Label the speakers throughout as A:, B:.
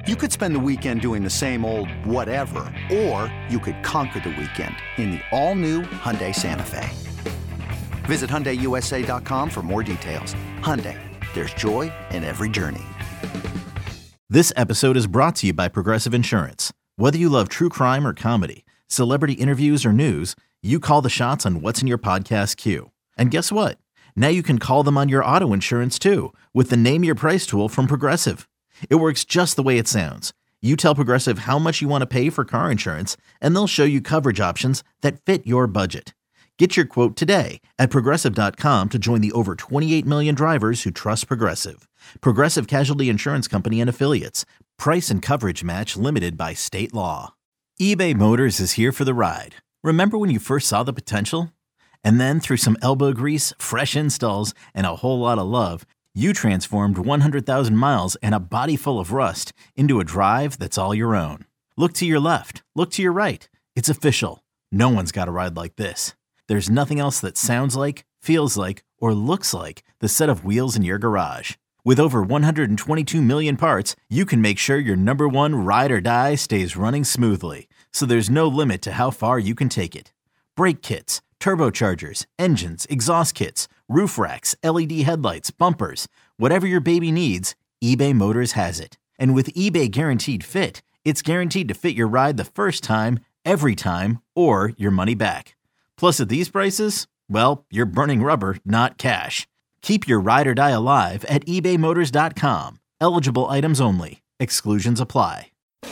A: You could spend the weekend doing the same old whatever, or you could conquer the weekend in the all-new Hyundai Santa Fe. Visit HyundaiUSA.com for more details. Hyundai, there's joy in every journey.
B: This episode is brought to you by Progressive Insurance. Whether you love true crime or comedy, celebrity interviews or news, you call the shots on what's in your podcast queue. And guess what? Now you can call them on your auto insurance too with the Name Your Price tool from Progressive. It works just the way it sounds. You tell Progressive how much you want to pay for car insurance, and they'll show you coverage options that fit your budget. Get your quote today at Progressive.com to join the over 28 million drivers who trust Progressive. Progressive Casualty Insurance Company and Affiliates. Price and coverage match limited by state law. eBay Motors is here for the ride. Remember when you first saw the potential? And then through some elbow grease, fresh installs, and a whole lot of love, you transformed 100,000 miles and a body full of rust into a drive that's all your own. Look to your left. Look to your right. It's official. No one's got a ride like this. There's nothing else that sounds like, feels like, or looks like the set of wheels in your garage. With over 122 million parts, you can make sure your number one ride or die stays running smoothly. So there's no limit to how far you can take it. Brake kits, turbochargers, engines, exhaust kits, roof racks, LED headlights, bumpers, whatever your baby needs, eBay Motors has it. And with eBay Guaranteed Fit, it's guaranteed to fit your ride the first time, every time, or your money back. Plus at these prices, well, you're burning rubber, not cash. Keep your ride or die alive at ebaymotors.com. Eligible items only. Exclusions apply.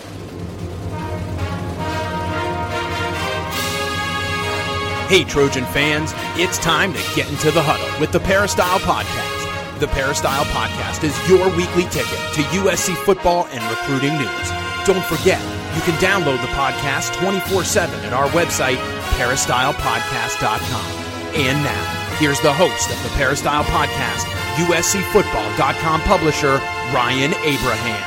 C: Hey, Trojan fans, it's time to get into the huddle with the Peristyle Podcast. The Peristyle Podcast is your weekly ticket to USC football and recruiting news. Don't forget, you can download the podcast 24/7 at our website, peristylepodcast.com. And now, here's the host of the Peristyle Podcast, USCFootball.com publisher, Ryan Abraham.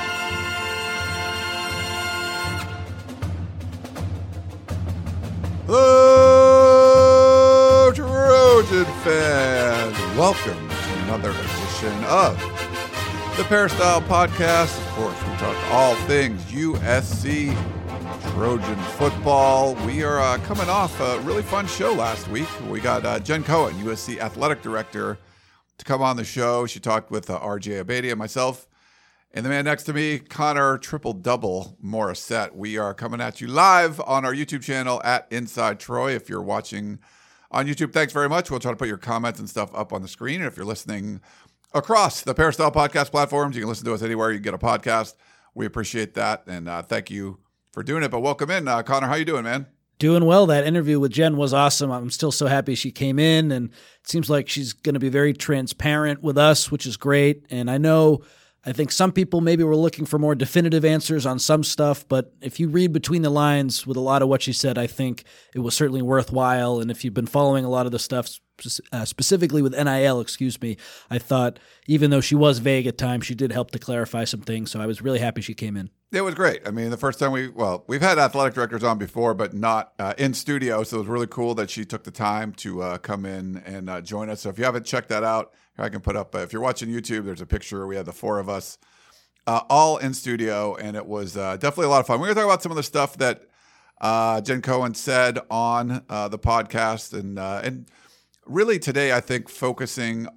D: Hello, Trojan fans. Welcome to another edition of the Peristyle Podcast. Of course, we talk all things USC Trojan football. We are coming off a really fun show last week. We got Jen Cohen, USC Athletic Director, to come on the show. She talked with RJ Abadi and myself. And the man next to me, Connor Triple-Double Morissette. We are coming at you live on our YouTube channel at Inside Troy. If you're watching on YouTube, thanks very much. We'll try to put your comments and stuff up on the screen. And if you're listening across the Peristyle Podcast platforms, you can listen to us anywhere you get a podcast. We appreciate that. And thank you for doing it. But welcome in. Connor, how you doing, man?
E: Doing well. That interview with Jen was awesome. I'm still so happy she came in, and it seems like she's going to be very transparent with us, which is great. And I think some people maybe were looking for more definitive answers on some stuff, but if you read between the lines with a lot of what she said, I think it was certainly worthwhile. And if you've been following a lot of the stuff, specifically with NIL, I thought even though she was vague at times, she did help to clarify some things. So I was really happy she came in.
D: It was great. I mean, the first time we've had athletic directors on before, but not in studio. So it was really cool that she took the time to come in and join us. So if you haven't checked that out, I can put up, if you're watching YouTube, there's a picture. We had the four of us all in studio, and it was definitely a lot of fun. We're going to talk about some of the stuff that Jen Cohen said on the podcast, and really today, I think focusing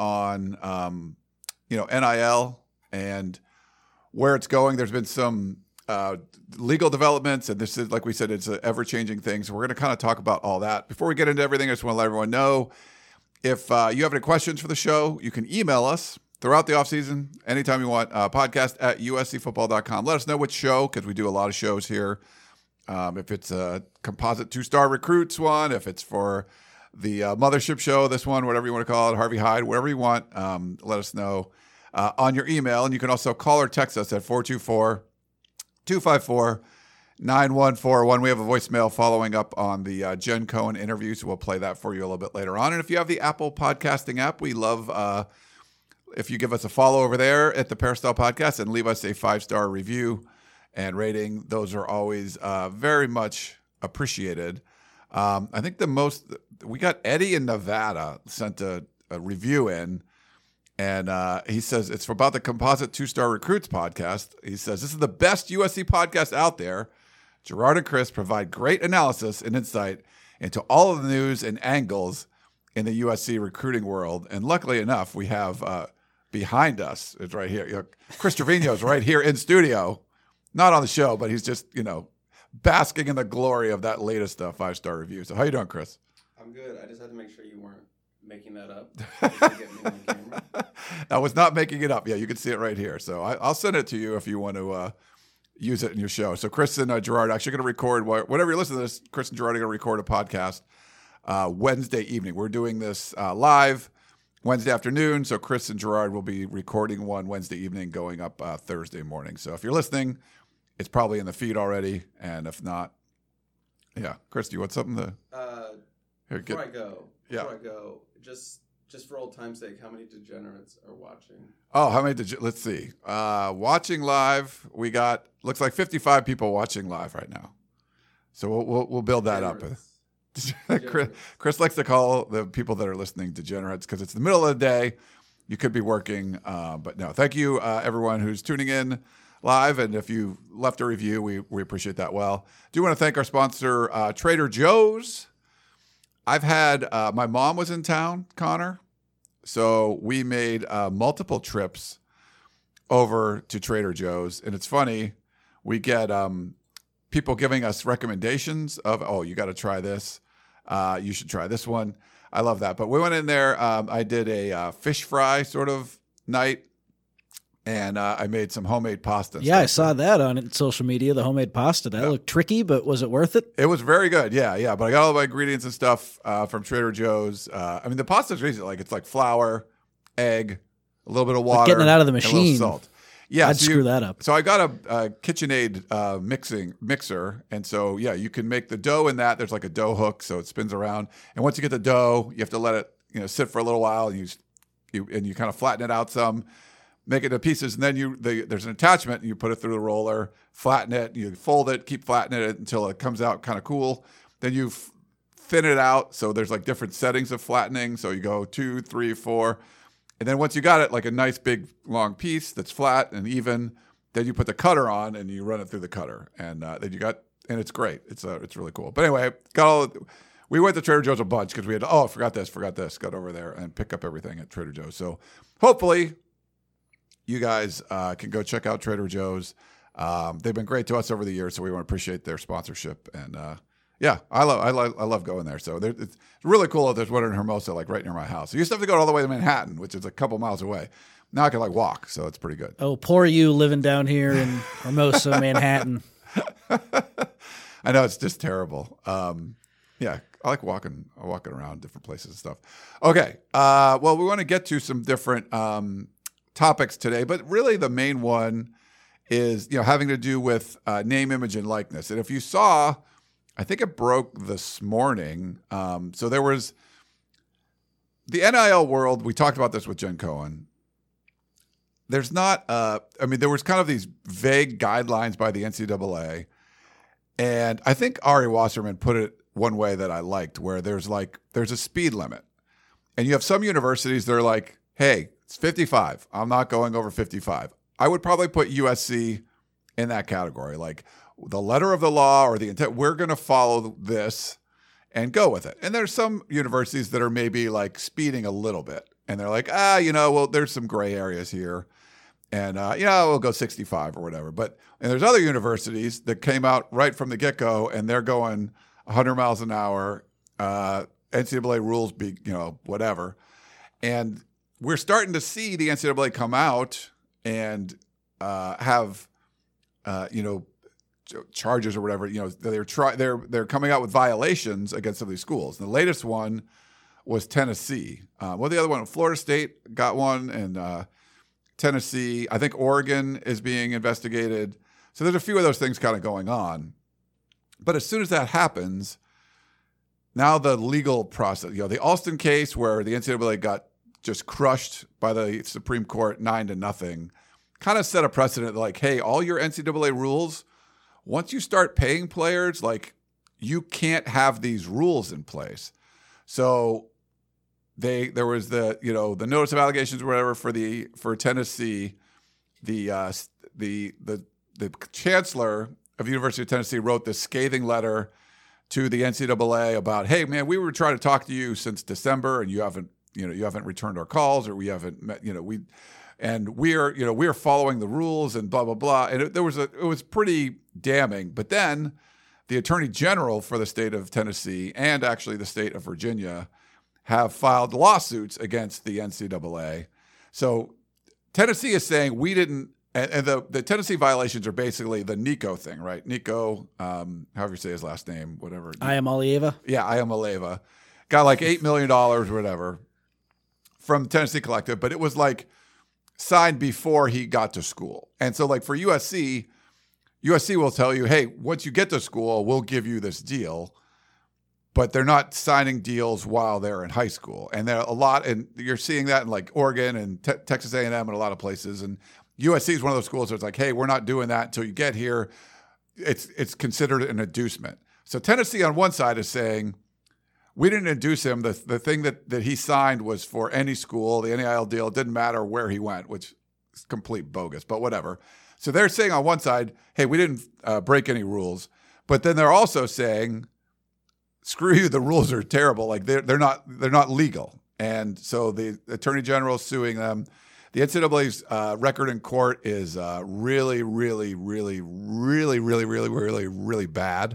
D: on NIL and where it's going. There's been some legal developments, and this is, like we said, it's an ever-changing thing. So we're going to kind of talk about all that. Before we get into everything, I just want to let everyone know, if you have any questions for the show, you can email us throughout the offseason, anytime you want, podcast at uscfootball.com. Let us know which show, because we do a lot of shows here. If it's a composite two-star recruits one, if it's for the mothership show, this one, whatever you want to call it, Harvey Hyde, whatever you want, let us know on your email. And you can also call or text us at 424-254-9141. We have a voicemail following up on the Jen Cohen interview, so we'll play that for you a little bit later on. And if you have the Apple podcasting app, we love if you give us a follow over there at the Peristyle Podcast and leave us a 5-star review and rating. Those are always very much appreciated. I think we got Eddie in Nevada sent a review in, And he says, it's about the Composite 2-Star Recruits podcast. He says, this is the best USC podcast out there. Gerard and Chris provide great analysis and insight into all of the news and angles in the USC recruiting world. And luckily enough, we have behind us, it's right here. Chris Trevino is right here in studio, not on the show, but he's just, basking in the glory of that latest 5-star review. So how you doing, Chris?
F: I'm good. I just had to make sure you weren't making that up. Get me on camera.
D: I was not making it up. Yeah, you can see it right here. So I'll send it to you if you want to use it in your show. So Chris and Gerard are actually going to record, whatever you're listening to this, Chris and Gerard are going to record a podcast Wednesday evening. We're doing this live Wednesday afternoon. So Chris and Gerard will be recording one Wednesday evening going up Thursday morning. So if you're listening, it's probably in the feed already. And if not, yeah. Chris, do you want something to...
F: Before I go, just for old time's sake, how many degenerates are watching?
D: Oh, how many let's see. Watching live, we got, looks like 55 people watching live right now. So we'll build that up. Chris likes to call the people that are listening degenerates because it's the middle of the day. You could be working. But no, thank you, everyone who's tuning in live. And if you left a review, we appreciate that. Well, do want to thank our sponsor, Trader Joe's. I've had, my mom was in town, Connor, so we made multiple trips over to Trader Joe's. And it's funny, we get people giving us recommendations of, oh, you got to try this. You should try this one. I love that. But we went in there. I did a fish fry sort of night. And I made some homemade pasta.
E: Yeah, I saw that on social media, the homemade pasta. That looked tricky, but was it worth it?
D: It was very good, yeah. But I got all my ingredients and stuff from Trader Joe's. The pasta's easy. It's like flour, egg, a little bit of water.
E: But getting it out of the machine.
D: And a little salt. Yeah,
E: I'd screw that up.
D: So I got a KitchenAid mixer. And so, yeah, you can make the dough in that. There's like a dough hook, so it spins around. And once you get the dough, you have to let it sit for a little while. And you kind of flatten it out some. Make it into pieces, and then there's an attachment, and you put it through the roller, flatten it, you fold it, keep flattening it until it comes out kind of cool. Then you thin it out, so there's like different settings of flattening. So you go 2, 3, 4, and then once you got it, like a nice big long piece that's flat and even, then you put the cutter on and you run it through the cutter, and then and it's great. It's really cool. But anyway, we went to Trader Joe's a bunch because we had forgot this, got over there and pick up everything at Trader Joe's. So hopefully you guys can go check out Trader Joe's. They've been great to us over the years, so we want to appreciate their sponsorship. And I love going there. So it's really cool that there's one in Hermosa, like right near my house. I used to have to go all the way to Manhattan, which is a couple miles away. Now I can walk, so it's pretty good.
E: Oh, poor you living down here in Hermosa, Manhattan.
D: I know, it's just terrible. I like walking around different places and stuff. Okay, well, we want to get to some different topics today, but really the main one is having to do with name, image, and likeness. And if you saw, I think it broke this morning. So there was the NIL world. We talked about this with Jen Cohen. There's not. There was kind of these vague guidelines by the NCAA, and I think Ari Wasserman put it one way that I liked, where there's a speed limit, and you have some universities that are like, hey, it's 55. I'm not going over 55. I would probably put USC in that category, like the letter of the law or the intent. We're going to follow this and go with it. And there's some universities that are maybe like speeding a little bit, and they're like, there's some gray areas here, and we'll go 65 or whatever. And there's other universities that came out right from the get-go, and they're going 100 miles an hour. NCAA rules be whatever, and we're starting to see the NCAA come out and have, charges or whatever. They're coming out with violations against some of these schools. And the latest one was Tennessee. The other one? Florida State got one, and Tennessee. I think Oregon is being investigated. So there's a few of those things kind of going on. But as soon as that happens, now the legal process. The Alston case where the NCAA got just crushed by the Supreme Court 9-0, kind of set a precedent like, hey, all your NCAA rules, once you start paying players, you can't have these rules in place. So there was the notice of allegations or whatever for Tennessee. The chancellor of the University of Tennessee wrote this scathing letter to the NCAA about, hey man, we were trying to talk to you since December and you haven't returned our calls, or we haven't met, we're following the rules and blah blah blah. And it was pretty damning. But then the Attorney General for the state of Tennessee and actually the state of Virginia have filed lawsuits against the NCAA. So Tennessee is saying we didn't, and the Tennessee violations are basically the Nico thing, right? Nico, however you say his last name, whatever.
E: Iamaleava?
D: Yeah, Iamaleava. Got like $8 million or whatever from the Tennessee Collective, but it was like signed before he got to school. And so like for USC will tell you, hey, once you get to school, we'll give you this deal. But they're not signing deals while they're in high school. And there are a lot, and you're seeing that in like Oregon and Texas A&M and a lot of places. And USC is one of those schools where it's like, hey, we're not doing that until you get here. It's considered an inducement. So Tennessee on one side is saying, we didn't induce him. The thing that he signed was for any school, the NIL deal. It didn't matter where he went, which is complete bogus, but whatever. So they're saying on one side, hey, we didn't break any rules. But then they're also saying, screw you, the rules are terrible. Like they're not legal. And so the Attorney General is suing them. The NCAA's record in court is really, really, really, really, really, really, really, really bad.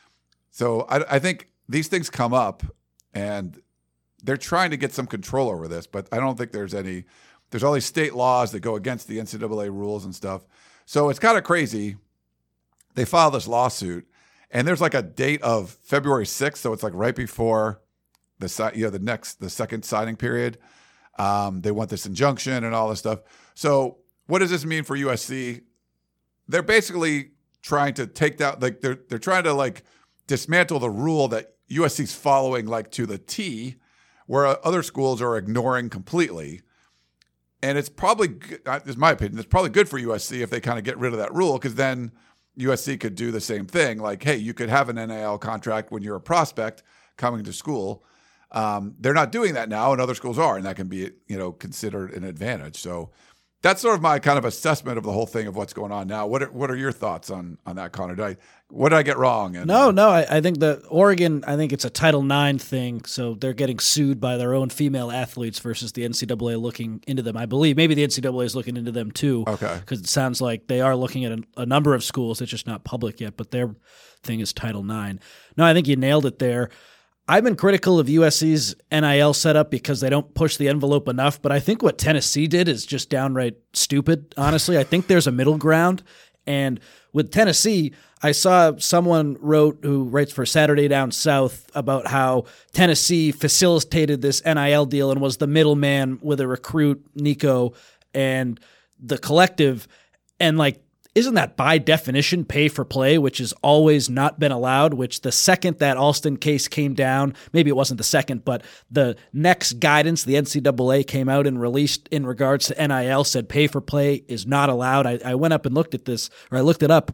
D: So I think these things come up, and they're trying to get some control over this, but I don't think there's all these state laws that go against the NCAA rules and stuff. So it's kind of crazy. They filed this lawsuit, and there's like a date of February 6th, so it's like right before the second signing period. They want this injunction and all this stuff. So what does this mean for USC? They're basically trying to take down, like they're trying to like dismantle the rule that USC's following like to the T, where other schools are ignoring completely. And it's probably, this is my opinion, it's probably good for USC if they kind of get rid of that rule, because then USC could do the same thing. Like, hey, you could have an NIL contract when you're a prospect coming to school. They're not doing that now, and other schools are, and that can be, considered an advantage. So that's sort of my kind of assessment of the whole thing of what's going on now. What are your thoughts on that, Connor? What did I get wrong?
E: No, I think the Oregon, I think it's a Title IX thing, so they're getting sued by their own female athletes versus the NCAA looking into them. I believe maybe the NCAA is looking into them too.
D: Okay.
E: Because it sounds like they are looking at a number of schools. It's just not public yet, but their thing is Title IX. No, I think you nailed it there. I've been critical of USC's NIL setup because they don't push the envelope enough, but I think what Tennessee did is just downright stupid, honestly. I think there's a middle ground, and with Tennessee, I saw someone who writes for Saturday Down South about how Tennessee facilitated this NIL deal and was the middleman with a recruit, Nico, and the collective, and like, isn't that by definition pay for play, which has always not been allowed, which the second that Alston case came down, maybe it wasn't the second, but the next guidance the NCAA came out and released in regards to NIL said pay for play is not allowed. I went up and looked at this, or I looked it up.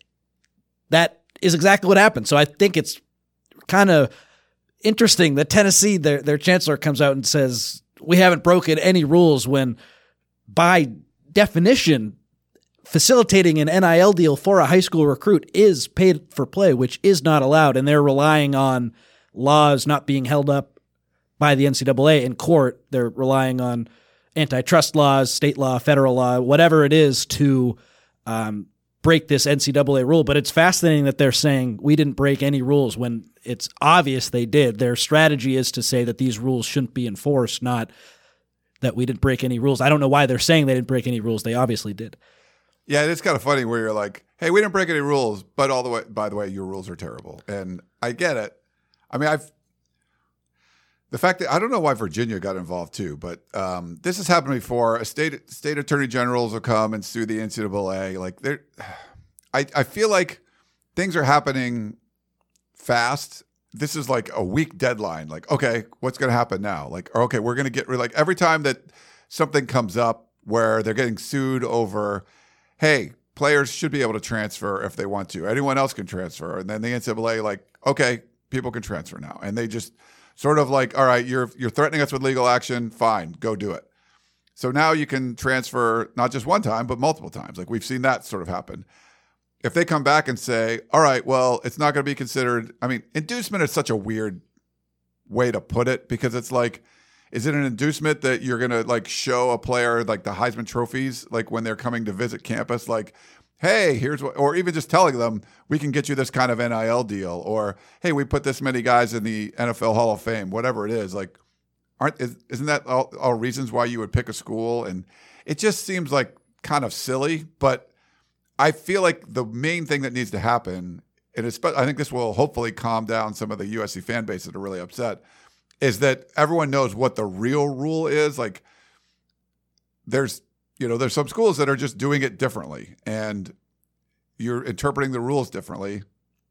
E: That is exactly what happened. So I think it's kind of interesting that Tennessee, their chancellor comes out and says, we haven't broken any rules, when by definition, facilitating an NIL deal for a high school recruit is paid for play, which is not allowed, and they're relying on laws not being held up by the NCAA in court. They're relying on antitrust laws, state law, federal law, whatever it is to break this NCAA rule. But it's fascinating that they're saying we didn't break any rules when it's obvious they did. Their strategy is to say that these rules shouldn't be enforced, not that we didn't break any rules. I don't know why they're saying they didn't break any rules. They obviously did.
D: Yeah, it's kind of funny where you're like, hey, we didn't break any rules, but by the way, your rules are terrible. And I get it. I mean, the fact that I don't know why Virginia got involved too, but this has happened before. A state attorney generals will come and sue the NCAA. Like I feel like things are happening fast. This is like a week deadline. Like, okay, what's going to happen now? Like, okay, we're going to get like every time that something comes up where they're getting sued over, hey, players should be able to transfer if they want to. Anyone else can transfer. And then the NCAA, like, okay, people can transfer now. And they just Sort of like, all right, you're threatening us with legal action. Fine, go do it. So now you can transfer not just one time, but multiple times. Like we've seen that sort of happen. If they come back and say, all right, well, it's not going to be considered. I mean, inducement is such a weird way to put it because it's like, is it an inducement that you're going to like show a player like the Heisman trophies, like when they're coming to visit campus, like, hey, here's what, or even just telling them we can get you this kind of NIL deal, or hey, we put this many guys in the NFL Hall of Fame, whatever it is. Like, isn't that all reasons why you would pick a school? And it just seems like kind of silly, but I feel like the main thing that needs to happen, and I think this will hopefully calm down some of the USC fan base that are really upset, is that everyone knows what the real rule is. Like there's some schools that are just doing it differently and you're interpreting the rules differently.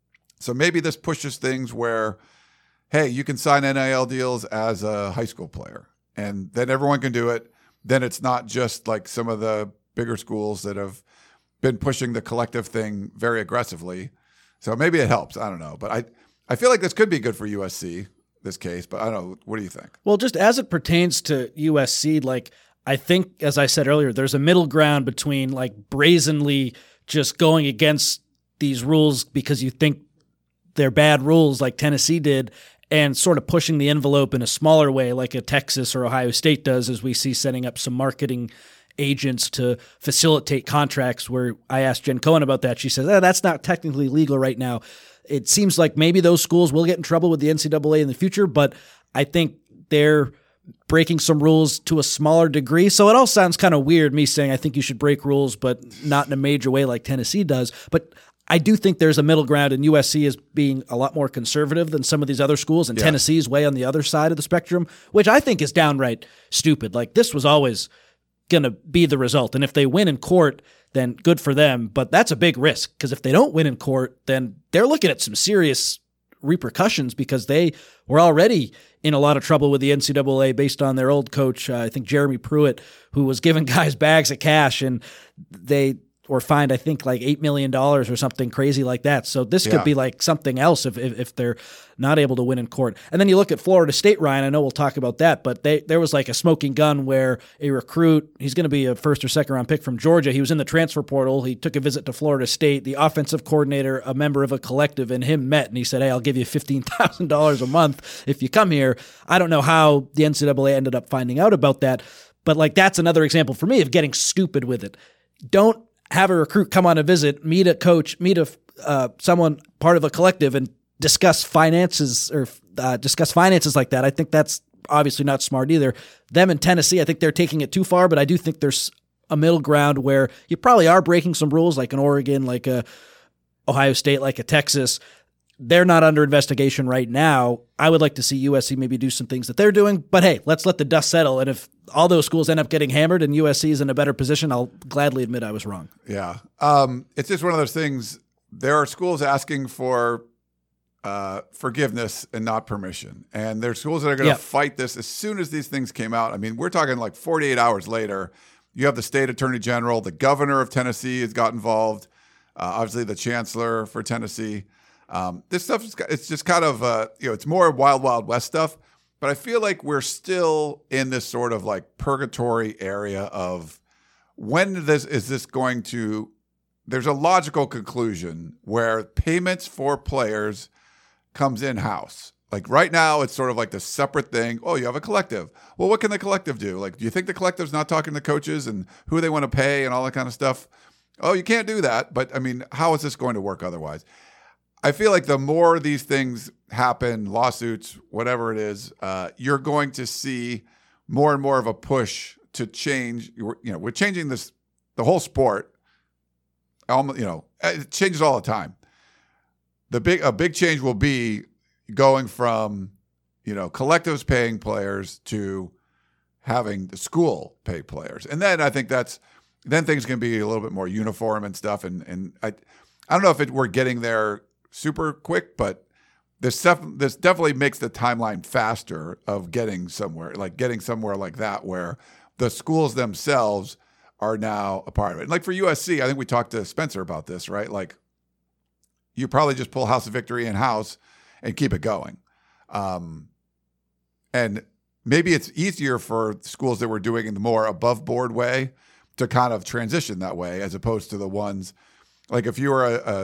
D: So maybe this pushes things where, hey, you can sign NIL deals as a high school player and then everyone can do it. Then it's not just like some of the bigger schools that have been pushing the collective thing very aggressively. So maybe it helps. I don't know. But I feel like this could be good for USC, this case, but I don't know. What do you think?
E: Well, just as it pertains to USC, like I think, as I said earlier, there's a middle ground between like brazenly just going against these rules because you think they're bad rules like Tennessee did and sort of pushing the envelope in a smaller way like a Texas or Ohio State does, as we see setting up some marketing agents to facilitate contracts where I asked Jen Cohen about that. She says, that's not technically legal right now. It seems like maybe those schools will get in trouble with the NCAA in the future, but I think they're breaking some rules to a smaller degree. So it all sounds kind of weird, me saying I think you should break rules, but not in a major way like Tennessee does. But I do think there's a middle ground, and USC is being a lot more conservative than some of these other schools, and Tennessee is way on the other side of the spectrum, which I think is downright stupid. Like this was always going to be the result. And if they win in court, then good for them. But that's a big risk because if they don't win in court, then they're looking at some serious repercussions because they were already in a lot of trouble with the NCAA based on their old coach, I think Jeremy Pruitt, who was giving guys bags of cash and they were fined, I think, like $8 million or something crazy like that. So this could be like something else if they're not able to win in court. And then you look at Florida State, Ryan, I know we'll talk about that, but there was like a smoking gun where a recruit, he's going to be a first or second round pick from Georgia. He was in the transfer portal. He took a visit to Florida State. The offensive coordinator, a member of a collective, and him met, and he said, hey, I'll give you $15,000 a month if you come here. I don't know how the NCAA ended up finding out about that, but like that's another example for me of getting stupid with it. Don't have a recruit come on a visit, meet a coach, meet someone part of a collective, and discuss finances like that. I think that's obviously not smart either. Them in Tennessee, I think they're taking it too far, but I do think there's a middle ground where you probably are breaking some rules, like in Oregon, like a Ohio State, like a Texas. They're not under investigation right now. I would like to see USC maybe do some things that they're doing, but hey, let's let the dust settle. And if all those schools end up getting hammered and USC is in a better position, I'll gladly admit I was wrong.
D: Yeah. It's just one of those things. There are schools asking for forgiveness and not permission. And there's schools that are going to fight this as soon as these things came out. I mean, we're talking like 48 hours later. You have the state attorney general, the governor of Tennessee has got involved, obviously the chancellor for Tennessee. This stuff, it's just kind of, it's more Wild Wild West stuff, but I feel like we're still in this sort of like purgatory area of when is this going to, there's a logical conclusion where payments for players comes in-house. Like right now, it's sort of like this separate thing. Oh, you have a collective. Well, what can the collective do? Like, do you think the collective's not talking to coaches and who they want to pay and all that kind of stuff? Oh, you can't do that. But I mean, how is this going to work otherwise? I feel like the more these things happen, lawsuits, whatever it is, you're going to see more and more of a push to change. We're changing the whole sport. It changes all the time. A big change will be going from, collectives paying players to having the school pay players, and then I think then things can be a little bit more uniform and stuff. And I don't know if we're getting there super quick, but this definitely makes the timeline faster of getting somewhere like that where the schools themselves are now a part of it. And like for USC, I think we talked to Spencer about this, right? Like you probably just pull House of Victory in-house and keep it going. And maybe it's easier for schools that were doing it the more above board way to kind of transition that way, as opposed to the ones like if you were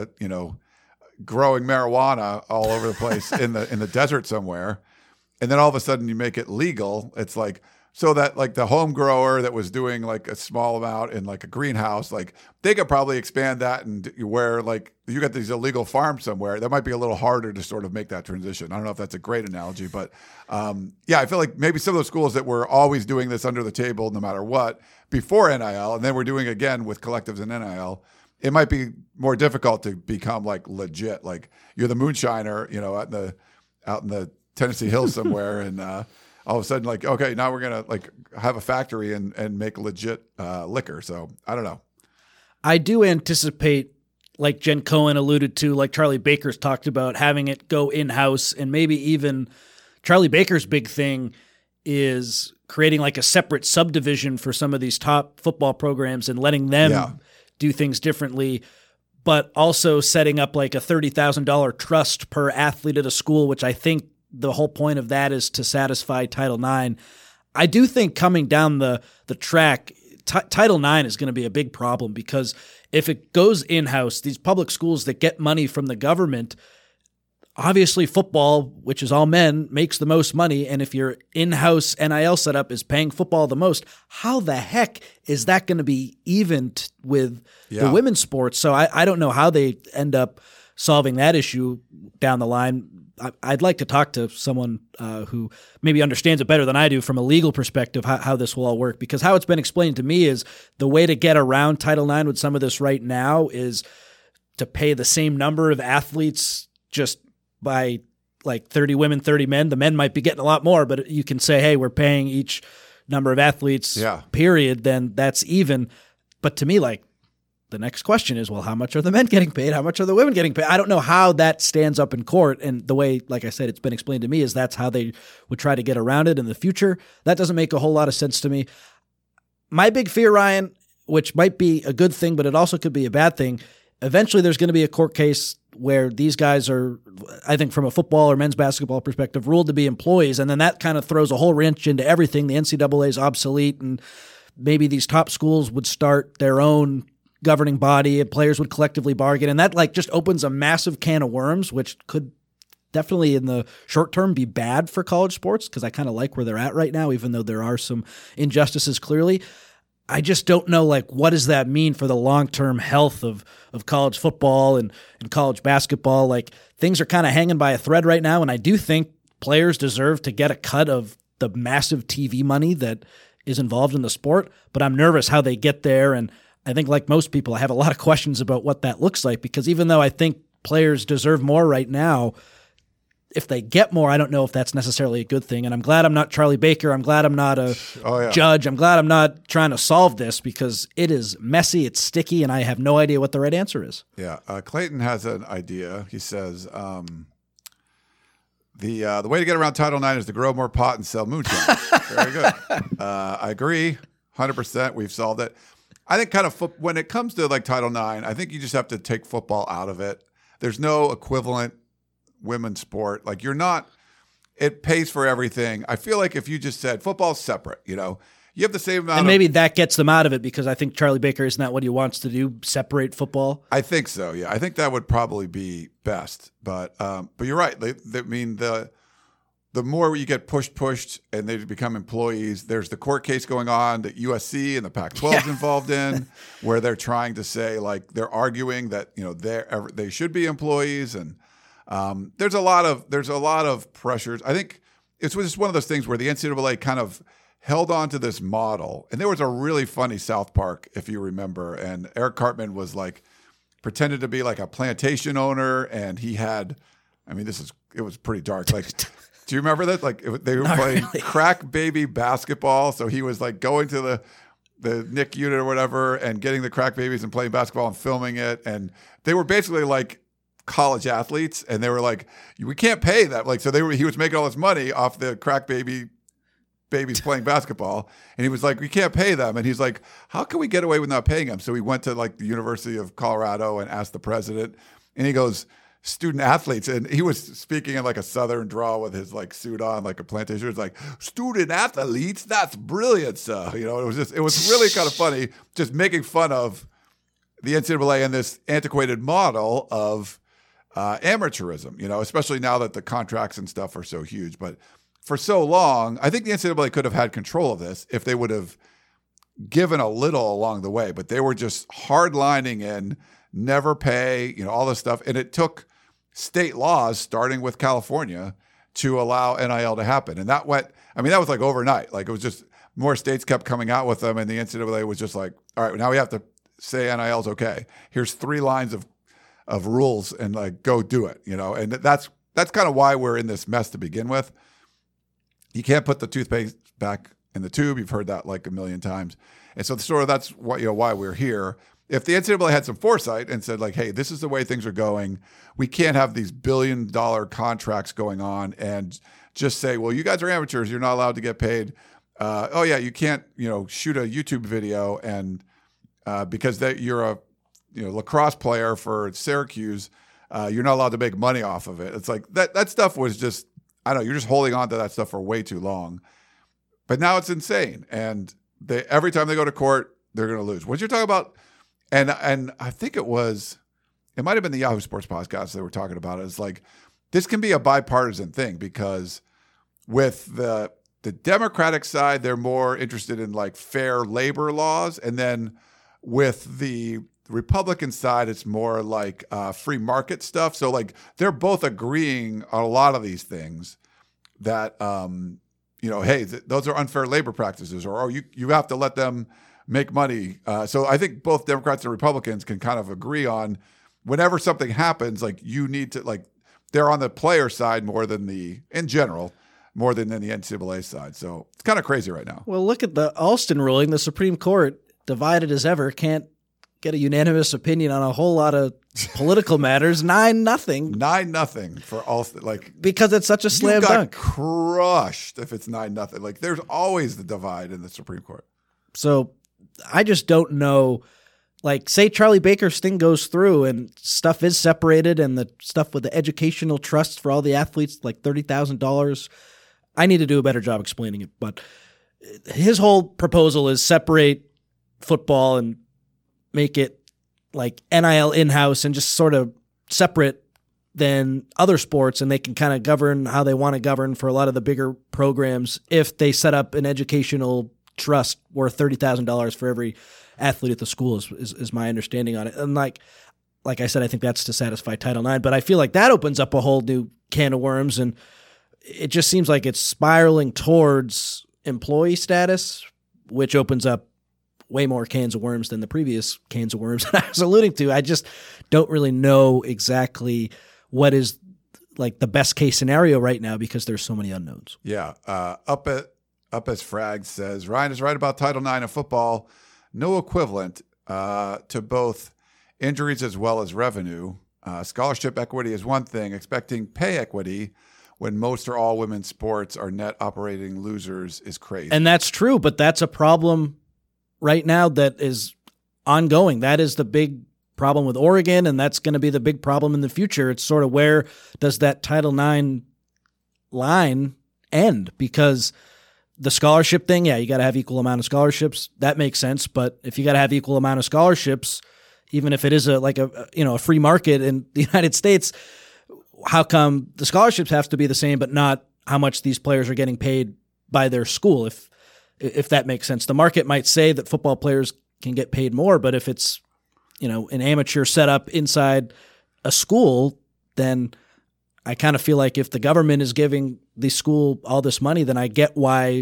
D: growing marijuana all over the place in the desert somewhere, and then all of a sudden you make it legal. It's like, so that like the home grower that was doing like a small amount in like a greenhouse, like they could probably expand that, and where like you got these illegal farms somewhere, that might be a little harder to sort of make that transition. I don't know if that's a great analogy, but I feel like maybe some of those schools that were always doing this under the table, no matter what, before NIL, and then we're doing it again with collectives and NIL, it might be more difficult to become like legit. Like you're the moonshiner, out in the Tennessee hills somewhere, and all of a sudden, like, okay, now we're gonna like have a factory and make legit liquor. So I don't know.
E: I do anticipate, like Jen Cohen alluded to, like Charlie Baker's talked about, having it go in-house, and maybe even Charlie Baker's big thing is creating like a separate subdivision for some of these top football programs and letting them do things differently, but also setting up like a $30,000 trust per athlete at a school, which I think the whole point of that is to satisfy Title IX. I do think coming down the track, Title IX is going to be a big problem, because if it goes in-house, these public schools that get money from the government, obviously football, which is all men, makes the most money. And if your in-house NIL setup is paying football the most, how the heck is that going to be even with the women's sports? So I don't know how they end up solving that issue down the line. I'd like to talk to someone who maybe understands it better than I do from a legal perspective, how this will all work, because how it's been explained to me is the way to get around Title IX with some of this right now is to pay the same number of athletes just by like 30 women, 30 men. The men might be getting a lot more, but you can say, hey, we're paying each number of athletes, period, then that's even. But to me, like, the next question is, well, how much are the men getting paid? How much are the women getting paid? I don't know how that stands up in court. And the way, like I said, it's been explained to me is that's how they would try to get around it in the future. That doesn't make a whole lot of sense to me. My big fear, Ryan, which might be a good thing, but it also could be a bad thing, eventually there's going to be a court case where these guys are, I think from a football or men's basketball perspective, ruled to be employees. And then that kind of throws a whole wrench into everything. The NCAA is obsolete, and maybe these top schools would start their own governing body and players would collectively bargain. And that like just opens a massive can of worms, which could definitely in the short term be bad for college sports, because I kind of like where they're at right now, even though there are some injustices clearly. I just don't know, like, what does that mean for the long-term health of college football and college basketball? Like, things are kind of hanging by a thread right now, and I do think players deserve to get a cut of the massive TV money that is involved in the sport, but I'm nervous how they get there, and I think, like most people, I have a lot of questions about what that looks like, because even though I think players deserve more right now, if they get more, I don't know if that's necessarily a good thing. And I'm glad I'm not Charlie Baker. I'm glad I'm not a judge. I'm glad I'm not trying to solve this, because it is messy, it's sticky, and I have no idea what the right answer is.
D: Yeah. Clayton has an idea. He says the way to get around Title IX is to grow more pot and sell moonshine. Very good. I agree 100%. We've solved it. I think kind of when it comes to like Title IX, I think you just have to take football out of it. There's no equivalent women's sport. Like it pays for everything. I feel like if you just said football's separate, you have the same amount.
E: And maybe that gets them out of it, because I think Charlie Baker isn't that what he wants to do, separate football?
D: I think so. Yeah. I think that would probably be best, but you're right. I mean, the more you get pushed and they become employees, there's the court case going on that USC and the Pac-12 is involved in, where they're trying to say, like, they're arguing that, they should be employees. And there's a lot of pressures. I think it's just one of those things where the NCAA kind of held on to this model. And there was a really funny South Park, if you remember, and Eric Cartman was like pretended to be like a plantation owner, and he had, it was pretty dark. Like, do you remember that? Like they were playing crack baby basketball. So he was like going to the NIC unit or whatever and getting the crack babies and playing basketball and filming it. And they were basically like college athletes, and they were like, we can't pay that. Like, so he was making all this money off the crack babies playing basketball. And he was like, we can't pay them. And he's like, how can we get away with not paying them? So he went to like the University of Colorado and asked the president, and he goes, student athletes, and he was speaking in like a Southern drawl with his like suit on, like a plantation. It was like, student athletes, that's brilliant, sir. You know, it was really kind of funny, just making fun of the NCAA and this antiquated model of amateurism, you know, especially now that the contracts and stuff are so huge. But for so long, I think the NCAA could have had control of this if they would have given a little along the way, but they were just hardlining in, never pay, you know, all this stuff. And it took state laws, starting with California, to allow NIL to happen. And that was like overnight. Like, it was just more states kept coming out with them, and the NCAA was just like, all right, now we have to say NIL is okay. Here's 3 lines of rules, and like, go do it, you know. And that's kind of why we're in this mess to begin with. You can't put the toothpaste back in the tube. You've heard that like a million times. And so that's what, you know, why we're here. If the NCAA had some foresight and said like, hey, this is the way things are going, we can't have these billion-dollar contracts going on, and just say, well, you guys are amateurs, you're not allowed to get paid. Oh yeah, you can't, you know, shoot a YouTube video and because you're a, you know, lacrosse player for Syracuse, you're not allowed to make money off of it. It's like that stuff was just, I don't know, you're just holding on to that stuff for way too long. But now it's insane, and every time they go to court, they're going to lose. What you're talking about. And I think it might have been the Yahoo Sports podcast they were talking about it. It's like, this can be a bipartisan thing, because with the Democratic side, they're more interested in like fair labor laws. And then with the Republican side, it's more like free market stuff. So like, they're both agreeing on a lot of these things that, you know, hey, those are unfair labor practices, or you have to let them make money. So I think both Democrats and Republicans can kind of agree on, whenever something happens, like, you need to, like, they're on the player side more than in general, more than the NCAA side. So it's kind of crazy right now.
E: Well, look at the Alston ruling. The Supreme Court, divided as ever, can't get a unanimous opinion on a whole lot of political matters. 9-0.
D: 9-0 for Alston. Like,
E: because it's such a slam dunk.
D: Crushed if it's 9-0. Like, there's always the divide in the Supreme Court.
E: So I just don't know, like, say Charlie Baker's thing goes through and stuff is separated, and the stuff with the educational trusts for all the athletes, like $30,000. I need to do a better job explaining it, but his whole proposal is separate football and make it like NIL in-house and just sort of separate than other sports, and they can kind of govern how they want to govern for a lot of the bigger programs if they set up an educational trust worth $30,000 for every athlete at the school is my understanding on it. And like I said, I think that's to satisfy Title IX, but I feel like that opens up a whole new can of worms, and it just seems like it's spiraling towards employee status, which opens up way more cans of worms than the previous cans of worms that I was alluding to. I just don't really know exactly what is like the best case scenario right now, because there's so many unknowns.
D: Yeah. Up as Frag says, Ryan is right about Title IX of football. No equivalent to both injuries as well as revenue. Scholarship equity is one thing. Expecting pay equity when most or all women's sports are net operating losers is crazy.
E: And that's true, but that's a problem right now that is ongoing. That is the big problem with Oregon, and that's going to be the big problem in the future. It's sort of, where does that Title IX line end? Because the scholarship thing, yeah, you got to have equal amount of scholarships. That makes sense. But if you got to have equal amount of scholarships, even if it is a free market in the United States, how come the scholarships have to be the same, but not how much these players are getting paid by their school? If that makes sense, the market might say that football players can get paid more, but if it's, an amateur setup inside a school, then I kind of feel like if the government is giving the school all this money, then I get why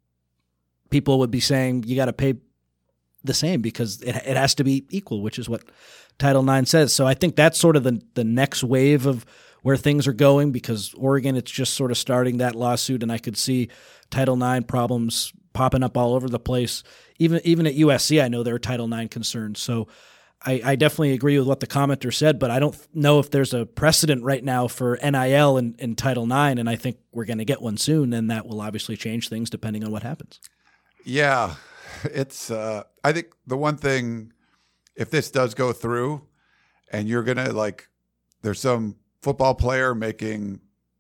E: people would be saying you got to pay the same, because it has to be equal, which is what Title IX says. So I think that's sort of the next wave of where things are going, because Oregon, it's just sort of starting that lawsuit, and I could see Title IX problems popping up all over the place. Even at USC, I know there are Title IX concerns. So I definitely agree with what the commenter said, but I don't know if there's a precedent right now for NIL in Title IX, and I think we're going to get one soon, and that will obviously change things depending on what happens.
D: Yeah, it's I think the one thing, if this does go through and you're going to there's some football player making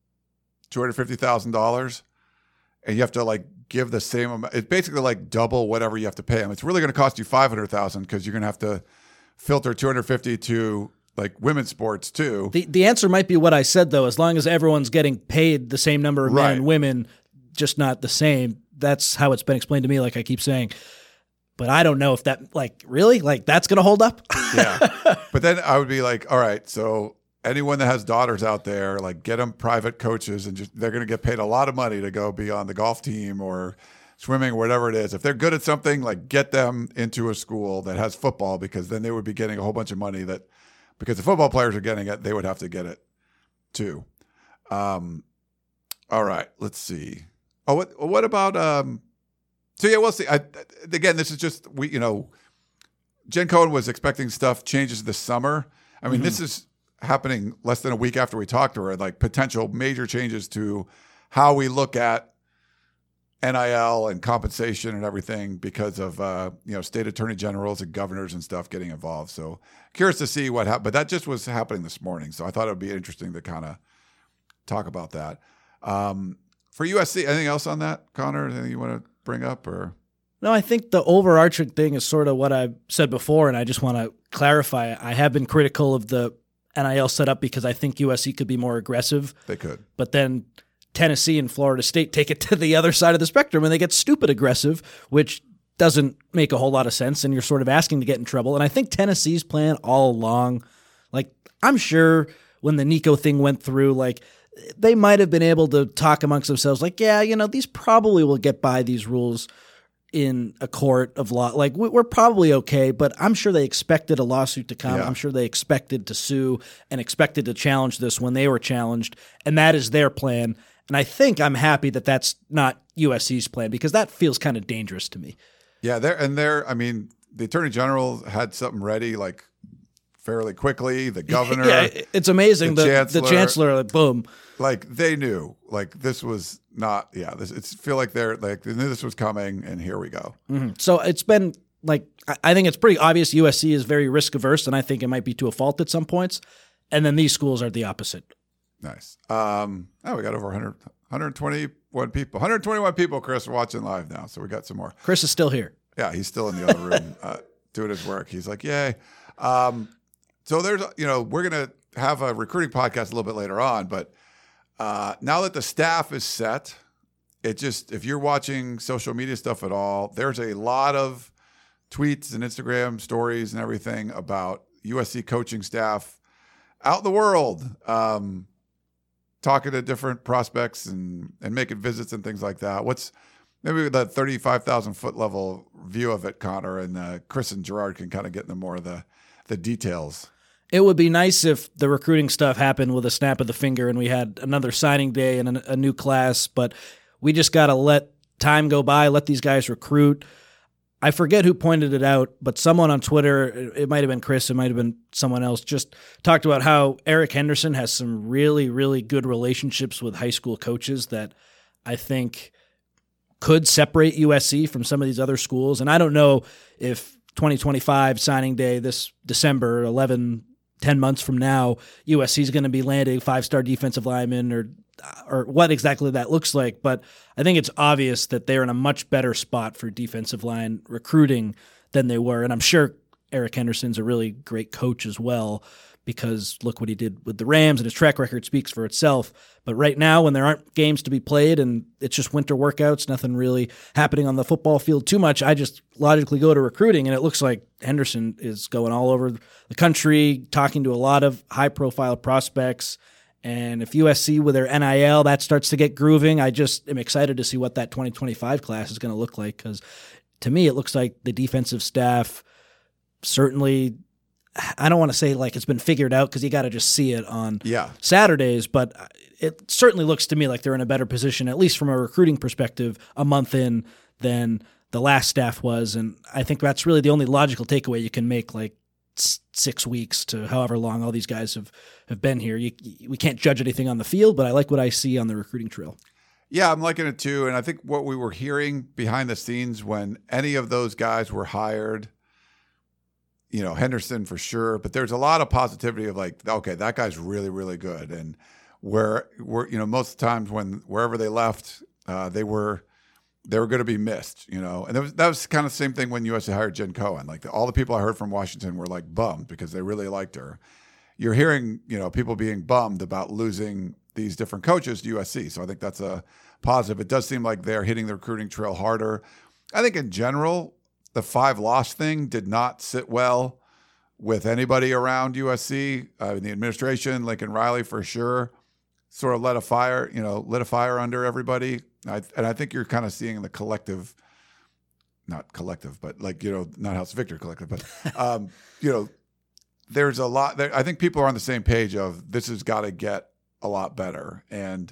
D: $250,000 and you have to like give the same amount. It's basically like double whatever you have to pay them. It's really going to cost you $500,000 because you're going to have to filter 250 to like women's sports too.
E: The answer might be what I said though. As long as everyone's getting paid the same number of men and women, just not the same. That's how it's been explained to me. Like I keep saying, but I don't know if that like really like that's going to hold up.
D: Yeah. But then I would be like, all right, so anyone that has daughters out there, like get them private coaches and just they're going to get paid a lot of money to go be on the golf team or swimming, whatever it is. If they're good at something, like get them into a school that has football because then they would be getting a whole bunch of money that because the football players are getting it, they would have to get it too. All right, let's see. Oh, what about so yeah, we'll see. Again, this is just Jen Cohen was expecting stuff changes this summer. I mean, this is happening less than a week after we talked to her, like potential major changes to how we look at NIL and compensation and everything because of state attorney generals and governors and stuff getting involved. So curious to see what happened, but that just was happening this morning. So I thought it would be interesting to kind of talk about that. For USC, anything else on that, Connor? Anything you want to bring up or?
E: No, I think the overarching thing is sort of what I've said before, and I just want to clarify. I have been critical of the NIL setup because I think USC could be more aggressive.
D: They could.
E: But then Tennessee and Florida State take it to the other side of the spectrum and they get stupid aggressive, which doesn't make a whole lot of sense, and you're sort of asking to get in trouble. And I think Tennessee's plan all along, like I'm sure when the Nico thing went through, like they might have been able to talk amongst themselves like, yeah, these probably will get by these rules in a court of law. Like we're probably okay, but I'm sure they expected a lawsuit to come. Yeah. I'm sure they expected to sue and expected to challenge this when they were challenged, and that is their plan. And I think I'm happy that that's not USC's plan because that feels kind of dangerous to me.
D: Yeah, I mean, the Attorney General had something ready like fairly quickly. The governor,
E: yeah, it's amazing. The chancellor, like, boom,
D: like they knew, like this was not. Yeah, it's feel like they knew this was coming, and here we go.
E: Mm-hmm. So it's been like I think it's pretty obvious USC is very risk averse, and I think it might be to a fault at some points. And then these schools are the opposite.
D: Nice. We got over 121 people. 121 people, Chris, watching live now. So we got some more.
E: Chris is still here.
D: Yeah, he's still in the other room doing his work. He's like, yay. So there's, we're going to have a recruiting podcast a little bit later on. But now that the staff is set, if you're watching social media stuff at all, there's a lot of tweets and Instagram stories and everything about USC coaching staff out in the world. Talking to different prospects and making visits and things like that. What's maybe that 35,000 foot level view of it, Connor, and Chris and Gerard can kind of get into more of the details.
E: It would be nice if the recruiting stuff happened with a snap of the finger and we had another signing day and a new class, but we just got to let time go by, let these guys recruit. I forget who pointed it out, but someone on Twitter, it might have been Chris, it might have been someone else, just talked about how Eric Henderson has some really, really good relationships with high school coaches that I think could separate USC from some of these other schools. And I don't know if 2025 signing day this December, 10 months from now, USC is going to be landing 5-star defensive linemen or what exactly that looks like. But I think it's obvious that they're in a much better spot for defensive line recruiting than they were. And I'm sure Eric Henderson's a really great coach as well, because look what he did with the Rams and his track record speaks for itself. But right now, when there aren't games to be played and it's just winter workouts, nothing really happening on the football field too much, I just logically go to recruiting, and it looks like Henderson is going all over the country, talking to a lot of high-profile prospects. And if USC with their NIL, that starts to get grooving, I just am excited to see what that 2025 class is going to look like, because to me it looks like the defensive staff certainly, I don't want to say like it's been figured out because you got to just see it on Saturdays, but it certainly looks to me like they're in a better position, at least from a recruiting perspective, a month in than the last staff was. And I think that's really the only logical takeaway you can make, like 6 weeks to however long all these guys have been here. We can't judge anything on the field, but I like what I see on the recruiting trail.
D: Yeah, I'm liking it too. And I think what we were hearing behind the scenes when any of those guys were hired, Henderson for sure, but there's a lot of positivity of like, okay, that guy's really, really good. And where most of the times wherever they left, they were going to be missed, and that was kind of the same thing when USC hired Jen Cohen. Like all the people I heard from Washington were like bummed because they really liked her. You're hearing, people being bummed about losing these different coaches to USC. So I think that's a positive. It does seem like they're hitting the recruiting trail harder. I think in general, the 5-loss thing did not sit well with anybody around USC. The administration, Lincoln Riley for sure, sort of lit a fire under everybody. And I think you're kind of seeing the collective, not collective, but not House Victor collective, but, there's a lot there. I think people are on the same page of this has got to get a lot better. And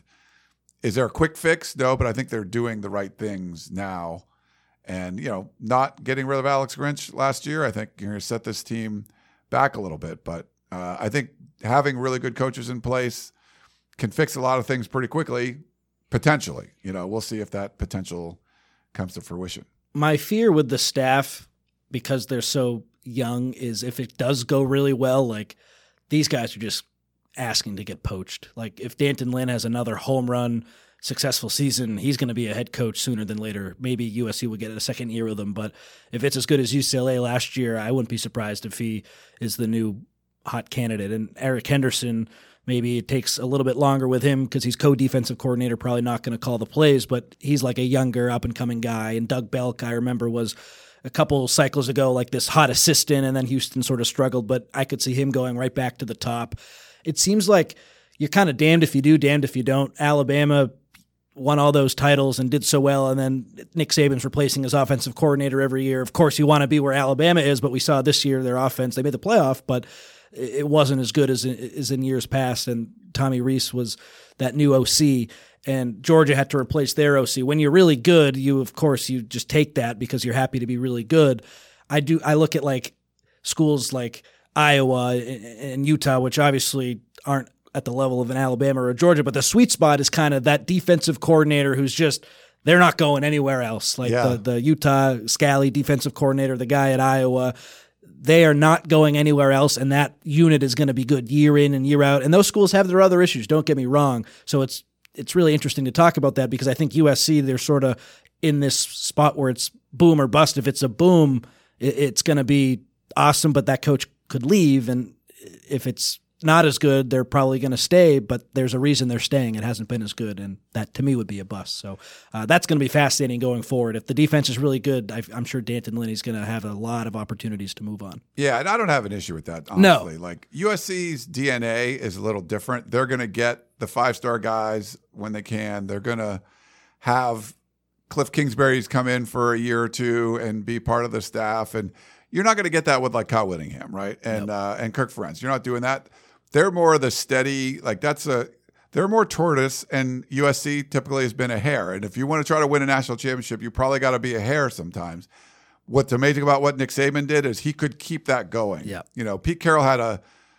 D: is there a quick fix? No, but I think they're doing the right things now. And, not getting rid of Alex Grinch last year, I think you're going to set this team back a little bit. But I think having really good coaches in place can fix a lot of things pretty quickly, potentially. We'll see if that potential comes to fruition.
E: My fear with the staff, because they're so young, is if it does go really well, like these guys are just asking to get poached. Like if D'Anton Lynn has another home run successful season, he's going to be a head coach sooner than later. Maybe USC will get a second year with him, but if it's as good as UCLA last year, I wouldn't be surprised if he is the new hot candidate. And Eric Henderson, maybe it takes a little bit longer with him because he's co-defensive coordinator, probably not going to call the plays, but he's like a younger up-and-coming guy. And Doug Belk, I remember, was a couple cycles ago like this hot assistant, and then Houston sort of struggled, but I could see him going right back to the top. It seems like you're kind of damned if you do, damned if you don't. Alabama won all those titles and did so well, and then Nick Saban's replacing his offensive coordinator every year. Of course, you want to be where Alabama is, but we saw this year their offense, they made the playoff, but it wasn't as good as in years past, and Tommy Rees was that new OC, and Georgia had to replace their OC. When you're really good, you just take that because you're happy to be really good. I look at like schools like Iowa and Utah, which obviously aren't at the level of an Alabama or a Georgia, but the sweet spot is kind of that defensive coordinator who's just, they're not going anywhere else. Like the Utah Scally defensive coordinator, the guy at Iowa, they are not going anywhere else, and that unit is going to be good year in and year out. And those schools have their other issues, don't get me wrong. So it's really interesting to talk about that because I think USC, they're sort of in this spot where it's boom or bust. If it's a boom, it's going to be awesome, but that coach could leave. And if it's not as good, they're probably going to stay, but there's a reason they're staying. It hasn't been as good, and that to me would be a bust. So that's going to be fascinating going forward. If the defense is really good, I'm sure D'Anton Lynn is going to have a lot of opportunities to move on.
D: Yeah, and I don't have an issue with that, honestly. No. Like USC's DNA is a little different. They're going to get the 5-star guys when they can. They're going to have Cliff Kingsbury's come in for a year or two and be part of the staff, and you're not going to get that with like Kyle Whittingham, right? And and Kirk Ferentz. You're not doing that. They're more the steady, they're more tortoise, and USC typically has been a hare. And if you want to try to win a national championship, you probably got to be a hare sometimes. What's amazing about what Nick Saban did is he could keep that going. Yeah. Pete Carroll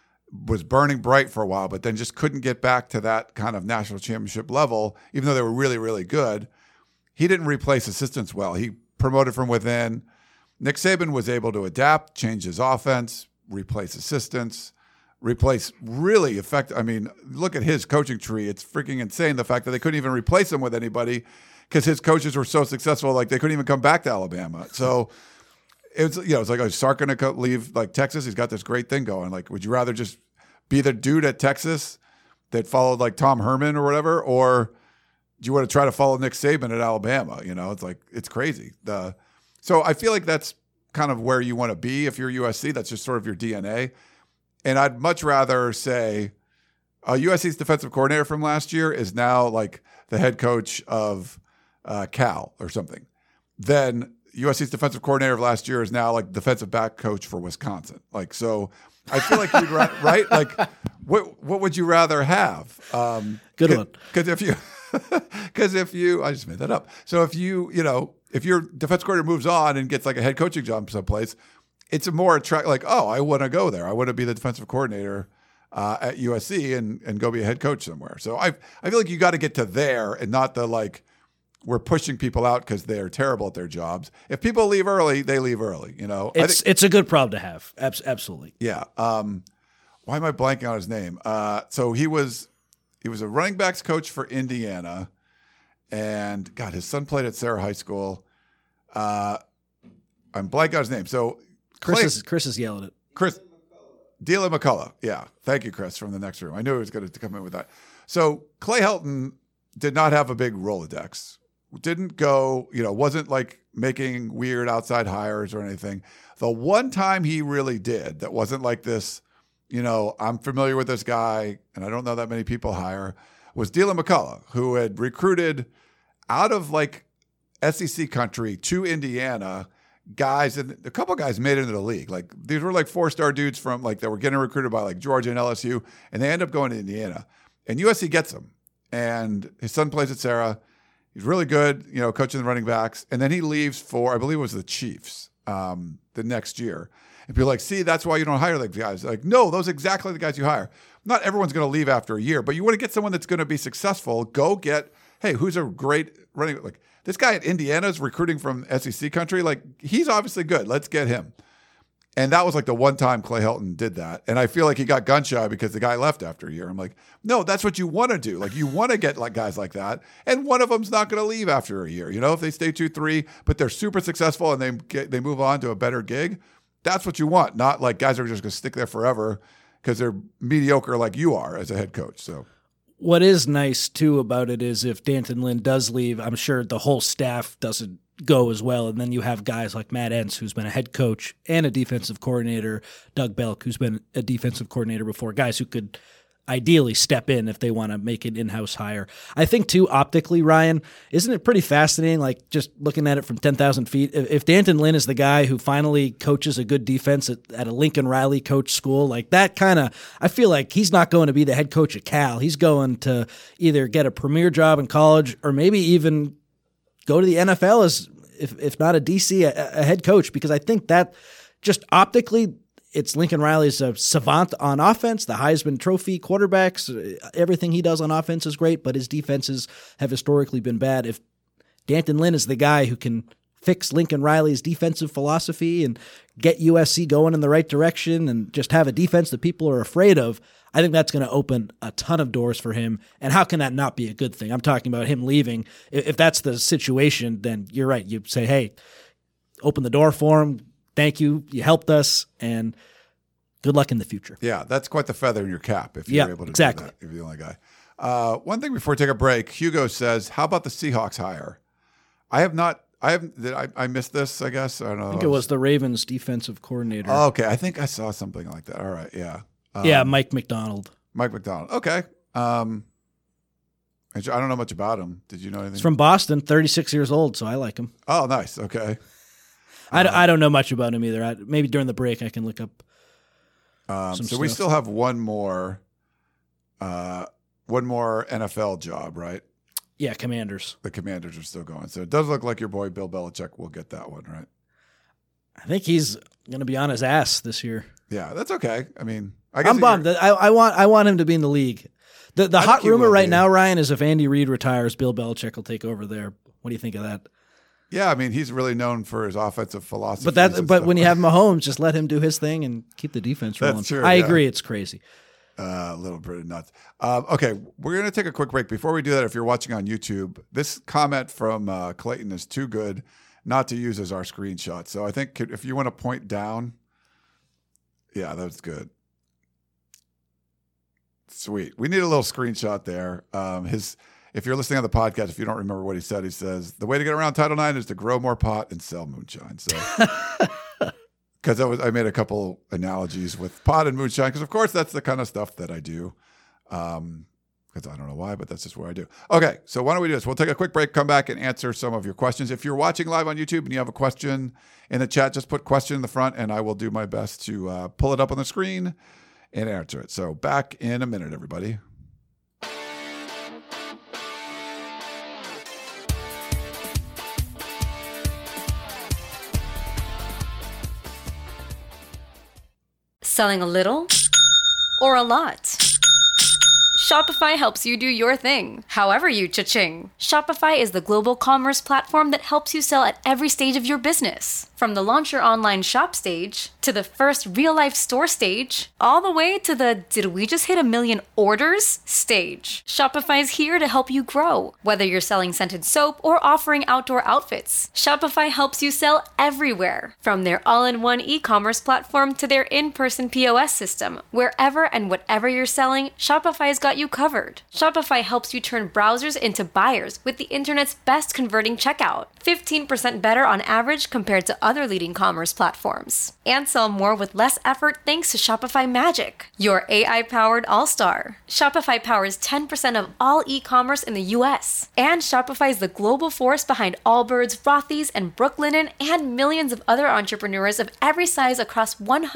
D: was burning bright for a while, but then just couldn't get back to that kind of national championship level, even though they were really, really good. He didn't replace assistants well. He promoted from within. Nick Saban was able to adapt, change his offense, replace assistants, replace really effective. I mean, look at his coaching tree. It's freaking insane, the fact that they couldn't even replace him with anybody because his coaches were so successful, like they couldn't even come back to Alabama. So it's like, is Sark going to leave like Texas? He's got this great thing going. Like, would you rather just be the dude at Texas that followed like Tom Herman or whatever, or do you want to try to follow Nick Saban at Alabama? It's like, it's crazy. So I feel like that's kind of where you want to be if you're USC. That's just sort of your DNA. And I'd much rather say USC's defensive coordinator from last year is now like the head coach of Cal or something. Then USC's defensive coordinator of last year is now like defensive back coach for Wisconsin. Like, so I feel like you'd right? Like, what would you rather have?
E: Good one.
D: Because if you, I just made that up. So if if your defense coordinator moves on and gets like a head coaching job someplace, it's a more like, oh, I want to go there. I want to be the defensive coordinator at USC and go be a head coach somewhere. So I feel like you got to get to there and not the like, we're pushing people out because they are terrible at their jobs. If people leave early, they leave early.
E: It's a good problem to have. Absolutely.
D: Yeah. Why am I blanking on his name? So he was a running backs coach for Indiana, and God, his son played at Sarah High School. I'm blanking on his name. So
E: Chris is yelling it.
D: Chris Deland McCullough. Yeah. Thank you, Chris, from the next room. I knew he was going to come in with that. So Clay Helton did not have a big Rolodex. Didn't go, wasn't like making weird outside hires or anything. The one time he really did that wasn't like this, I'm familiar with this guy and I don't know that many people hire, was Deland McCullough, who had recruited out of like SEC country to Indiana guys, and a couple guys made it into the league. Like these were like 4-star dudes from like that were getting recruited by like Georgia and LSU, and they end up going to Indiana. And USC gets them. And his son plays at Sarah. He's really good, coaching the running backs. And then he leaves for, I believe it was the Chiefs the next year. And people are like, see, that's why you don't hire like guys. Like, no, those are exactly the guys you hire. Not everyone's going to leave after a year, but you want to get someone that's going to be successful. Go get, hey, who's a great running, like this guy at Indiana is recruiting from SEC country. Like he's obviously good. Let's get him. And that was like the one time Clay Helton did that. And I feel like he got gun shy because the guy left after a year. I'm like, no, that's what you want to do. Like you want to get like guys like that. And one of them's not going to leave after a year. If they stay 2-3, but they're super successful and they move on to a better gig. That's what you want. Not like guys are just going to stick there forever because they're mediocre like you are as a head coach. So
E: what is nice too about it is if D'Anton Lynn does leave, I'm sure the whole staff doesn't go as well. And then you have guys like Matt Entz, who's been a head coach and a defensive coordinator, Doug Belk, who's been a defensive coordinator before, guys who could ideally step in if they want to make an in-house hire. I think too, optically, Ryan, isn't it pretty fascinating, like just looking at it from 10,000 feet? If D'Anton Lynn is the guy who finally coaches a good defense at a Lincoln Riley coach school, like that kind of, I feel like he's not going to be the head coach at Cal. He's going to either get a premier job in college or maybe even go to the NFL as, if not a DC, a head coach, because I think that just optically, it's Lincoln Riley's a savant on offense, the Heisman Trophy quarterbacks. Everything he does on offense is great, but his defenses have historically been bad. If D'Anton Lynn is the guy who can fix Lincoln Riley's defensive philosophy and get USC going in the right direction and just have a defense that people are afraid of, I think that's going to open a ton of doors for him. And how can that not be a good thing? I'm talking about him leaving. If that's the situation, then you're right. You say, hey, open the door for him. Thank you. You helped us, and good luck in the future.
D: Yeah, that's quite the feather in your cap if you're able to do that, if you're the only guy. One thing before we take a break, Hugo says, how about the Seahawks hire? I missed this, I guess. I don't know.
E: I think it was the Ravens defensive coordinator.
D: Oh, okay. I think I saw something like that. All right. Yeah.
E: Mike McDonald.
D: Mike McDonald. Okay. I don't know much about him. Did you know anything?
E: He's from Boston, 36 years old, so I like him.
D: Oh, nice. Okay.
E: I don't know much about him either. Maybe during the break I can look up some stuff.
D: We still have one more NFL job, right?
E: Yeah, Commanders.
D: The Commanders are still going. So it does look like your boy Bill Belichick will get that one, right?
E: I think he's going to be on his ass this year.
D: Yeah, that's okay. I mean, I guess
E: I'm bummed. I want him to be in the league. The hot rumor right now, Ryan, is if Andy Reid retires, Bill Belichick will take over there. What do you think of that?
D: Yeah, I mean, he's really known for his offensive philosophy.
E: But when you have Mahomes, just let him do his thing and keep the defense rolling.
D: That's true.
E: I agree. It's crazy.
D: A little bit nuts. Okay, we're going to take a quick break. Before we do that, if you're watching on YouTube, this comment from Clayton is too good not to use as our screenshot. So I think if you want to point down, yeah, that's good. Sweet. We need a little screenshot there. If you're listening on the podcast, if you don't remember what he said, he says, the way to get around Title IX is to grow more pot and sell moonshine. So, because I made a couple analogies with pot and moonshine, because of course that's the kind of stuff that I do. Because I don't know why, but that's just what I do. Okay, so why don't we do this? We'll take a quick break, come back and answer some of your questions. If you're watching live on YouTube and you have a question in the chat, just put question in the front and I will do my best to pull it up on the screen and answer it. So back in a minute, everybody.
G: Selling a little or a lot? Shopify helps you do your thing, however you cha-ching. Shopify is the global commerce platform that helps you sell at every stage of your business. From the launch your online shop stage, to the first real-life store stage, all the way to the did we just hit 1 million orders stage. Shopify is here to help you grow. Whether you're selling scented soap or offering outdoor outfits, Shopify helps you sell everywhere. From their all-in-one e-commerce platform to their in-person POS system, wherever and whatever you're selling, Shopify's got you covered. Shopify helps you turn browsers into buyers with the internet's best converting checkout. 15% better on average compared to other leading commerce platforms. And sell more with less effort thanks to Shopify Magic, your AI-powered all-star. Shopify powers 10% of all e-commerce in the US. And Shopify is the global force behind Allbirds, Rothy's, and Brooklinen, and millions of other entrepreneurs of every size across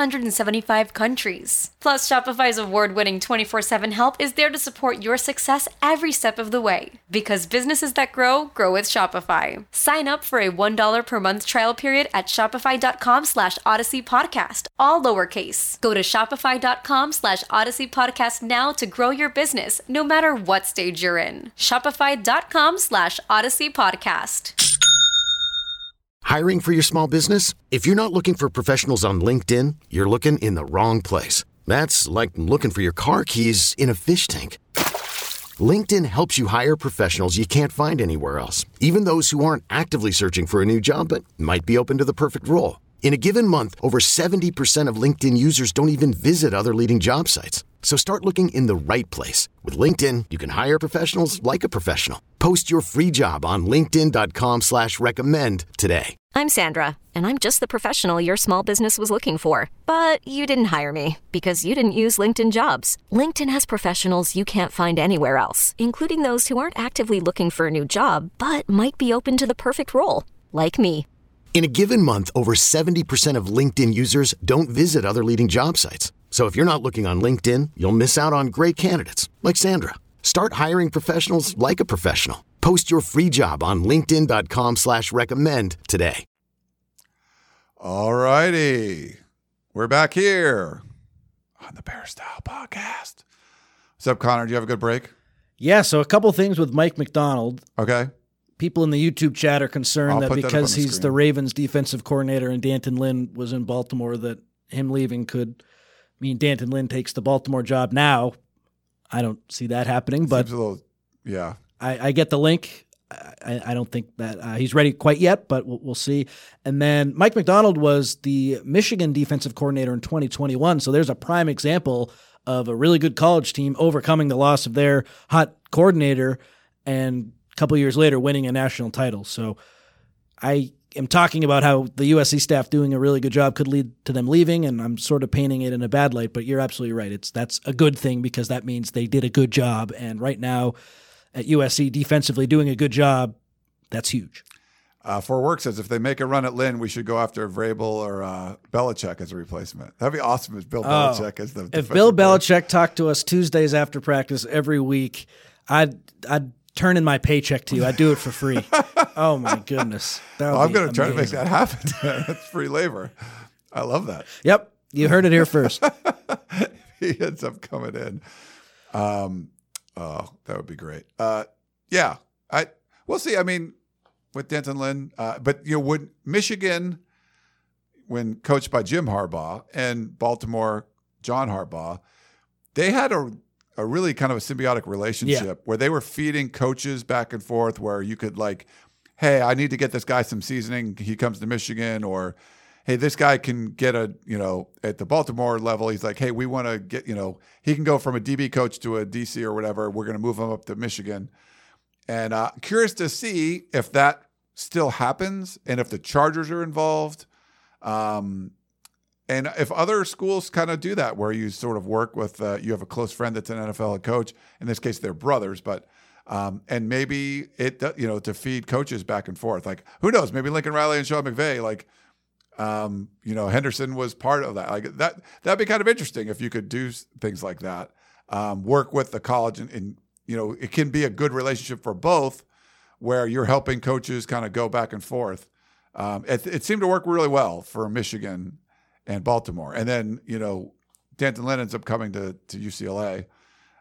G: 175 countries. Plus, Shopify's award-winning 24/7 help is there to support your success every step of the way. Because businesses that grow, grow with Shopify. Sign up for a $1 per month trial period at shopify.com/Odyssey Podcast, all lowercase. Go to shopify.com/Odyssey Podcast now to grow your business, no matter what stage you're in. Shopify.com/Odyssey Podcast.
H: Hiring for your small business? If you're not looking for professionals on LinkedIn, you're looking in the wrong place. That's like looking for your car keys in a fish tank. LinkedIn helps you hire professionals you can't find anywhere else, even those who aren't actively searching for a new job but might be open to the perfect role. In a given month, over 70% of LinkedIn users don't even visit other leading job sites. So start looking in the right place. With LinkedIn, you can hire professionals like a professional. Post your free job on linkedin.com/recommend today.
I: I'm Sandra, and I'm just the professional your small business was looking for. But you didn't hire me because you didn't use LinkedIn Jobs. LinkedIn has professionals you can't find anywhere else, including those who aren't actively looking for a new job, but might be open to the perfect role, like me.
H: In a given month, over 70% of LinkedIn users don't visit other leading job sites. So if you're not looking on LinkedIn, you'll miss out on great candidates like Sandra. Start hiring professionals like a professional. Post your free job on linkedin.com/recommend today.
D: All righty. We're back here on the Peristyle Podcast. What's up, Connor? Do you have a good break?
E: Yeah, so a couple things with Mike Macdonald.
D: Okay.
E: People in the YouTube chat are concerned that because he's the Ravens defensive coordinator and D'Anton Lynn was in Baltimore, that him leaving could mean D'Anton Lynn takes the Baltimore job now. I don't see that happening, but
D: yeah,
E: I get the link. I don't think that he's ready quite yet, but we'll see. And then Mike Macdonald was the Michigan defensive coordinator in 2021, so there's a prime example of a really good college team overcoming the loss of their hot coordinator and a couple years later winning a national title. So I am talking about how the USC staff doing a really good job could lead to them leaving, and I'm sort of painting it in a bad light, but you're absolutely right. That's a good thing because that means they did a good job, and right now at USC defensively doing a good job, that's huge.
D: For Work says if they make a run at Lynn, we should go after Vrabel or Belichick as a replacement. That'd be awesome if Bill Belichick is the
E: If Bill Belichick talked to us Tuesdays after practice every week, I'd turn in my paycheck to you. I'd do it for free. Oh, my goodness.
D: I'm going to try to make that happen. That's free labor. I love that.
E: Yep. You heard it here first.
D: He ends up coming in. Oh, that would be great. Yeah. We'll see. I mean, with D'Anton Lynn, but when Michigan, when coached by Jim Harbaugh, and Baltimore, John Harbaugh, they had a really kind of a symbiotic relationship where they were feeding coaches back and forth, where you could like, hey, I need to get this guy some seasoning. He comes to Michigan, or hey, this guy can get at the Baltimore level. He's like, hey, we want to get, he can go from a DB coach to a DC or whatever. We're going to move him up to Michigan. And curious to see if that still happens and if the Chargers are involved. And if other schools kind of do that, where you sort of work with, you have a close friend that's an NFL head coach. In this case, they're brothers, but and maybe it, to feed coaches back and forth. Like, who knows? Maybe Lincoln Riley and Sean McVay, like, Henderson was part of that. Like that'd be kind of interesting if you could do things like that. Work with the college, and it can be a good relationship for both, where you're helping coaches kind of go back and forth. It seemed to work really well for Michigan and Baltimore. And then, D'Anton Lynn ends up coming to UCLA.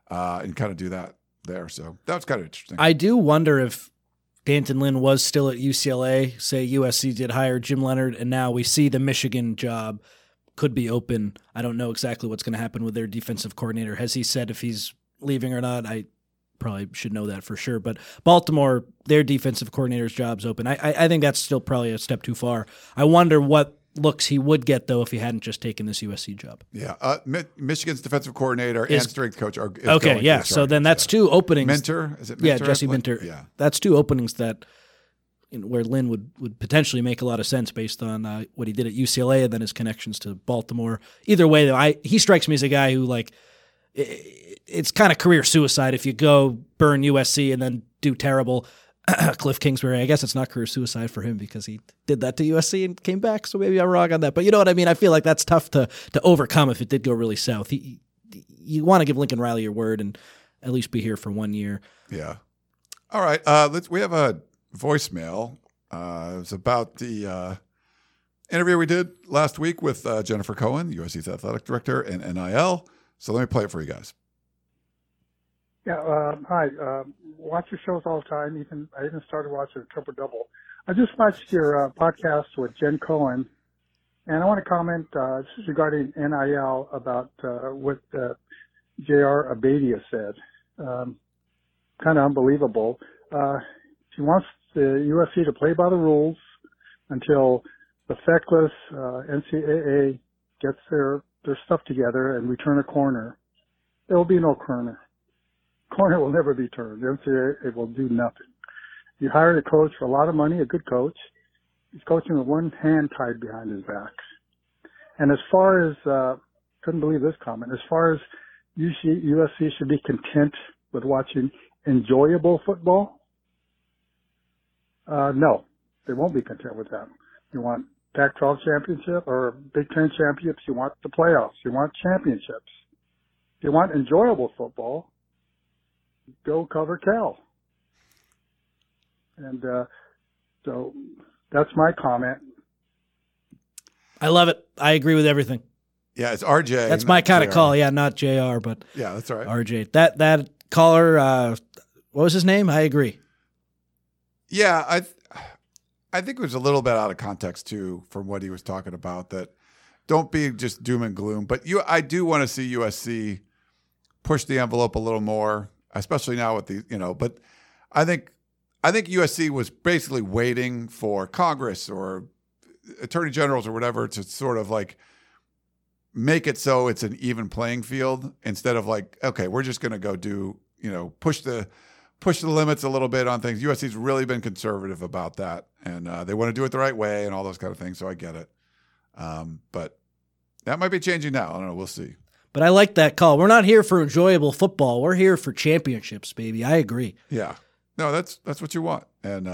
D: and kind of do that there. So that was kind of interesting.
E: I do wonder if D'Anton Lynn was still at UCLA, say USC did hire Jim Leonhard, and now we see the Michigan job could be open. I don't know exactly what's going to happen with their defensive coordinator. Has he said if he's leaving or not? I probably should know that for sure. But Baltimore, their defensive coordinator's job's open. I think that's still probably a step too far. I wonder what looks he would get, though, if he hadn't just taken this USC job.
D: Yeah. Michigan's defensive coordinator and strength coach are
E: okay, yeah. So then that's two openings.
D: Minter? Is it Minter?
E: Yeah, Jesse Minter.
D: Yeah.
E: That's two openings that where Lynn would potentially make a lot of sense based on what he did at UCLA and then his connections to Baltimore. Either way, though, he strikes me as a guy who, like, it's kind of career suicide if you go burn USC and then do terrible. Cliff Kingsbury, I guess it's not career suicide for him because he did that to USC and came back, so maybe I'm wrong on that. But you know what I mean? I feel like that's tough to overcome if it did go really south. You want to give Lincoln Riley your word and at least be here for 1 year.
D: Yeah. All right. We have a voicemail. It's about the interview we did last week with Jennifer Cohen, USC's athletic director, and NIL. So let me play it for you guys.
J: Yeah, hi. Watch your shows all the time. I even started watching Triple Double. I just watched your podcast with Jen Cohen, and I want to comment this is regarding NIL about what J.R. Abadia said. Kind of unbelievable. She wants the USC to play by the rules until the feckless NCAA gets their stuff together and we turn a corner. There will be no corner. Corner will never be turned. The NCAA will do nothing. You hired a coach for a lot of money, a good coach. He's coaching with one hand tied behind his back. And as far as, couldn't believe this comment, as far as USC should be content with watching enjoyable football, no, they won't be content with that. You want Pac-12 championship or Big Ten championships, you want the playoffs, you want championships. If you want enjoyable football, go cover Cal. And so that's my comment.
E: I love it. I agree with everything.
D: Yeah, it's RJ.
E: That's my kind of call. Yeah, not JR, but
D: yeah, that's all right.
E: RJ. That caller, what was his name? I agree.
D: Yeah, I think it was a little bit out of context too from what he was talking about. That don't be just doom and gloom, but I do want to see USC push the envelope a little more, especially now with the But I think USC was basically waiting for Congress or attorney generals or whatever to sort of like make it so it's an even playing field instead of like, okay, we're just going to go do, push the limits a little bit on things. USC's really been conservative about that, and they want to do it the right way and all those kind of things. So I get it. But that might be changing now. I don't know. We'll see.
E: But I like that call. We're not here for enjoyable football. We're here for championships, baby. I agree.
D: Yeah. No, that's what you want. And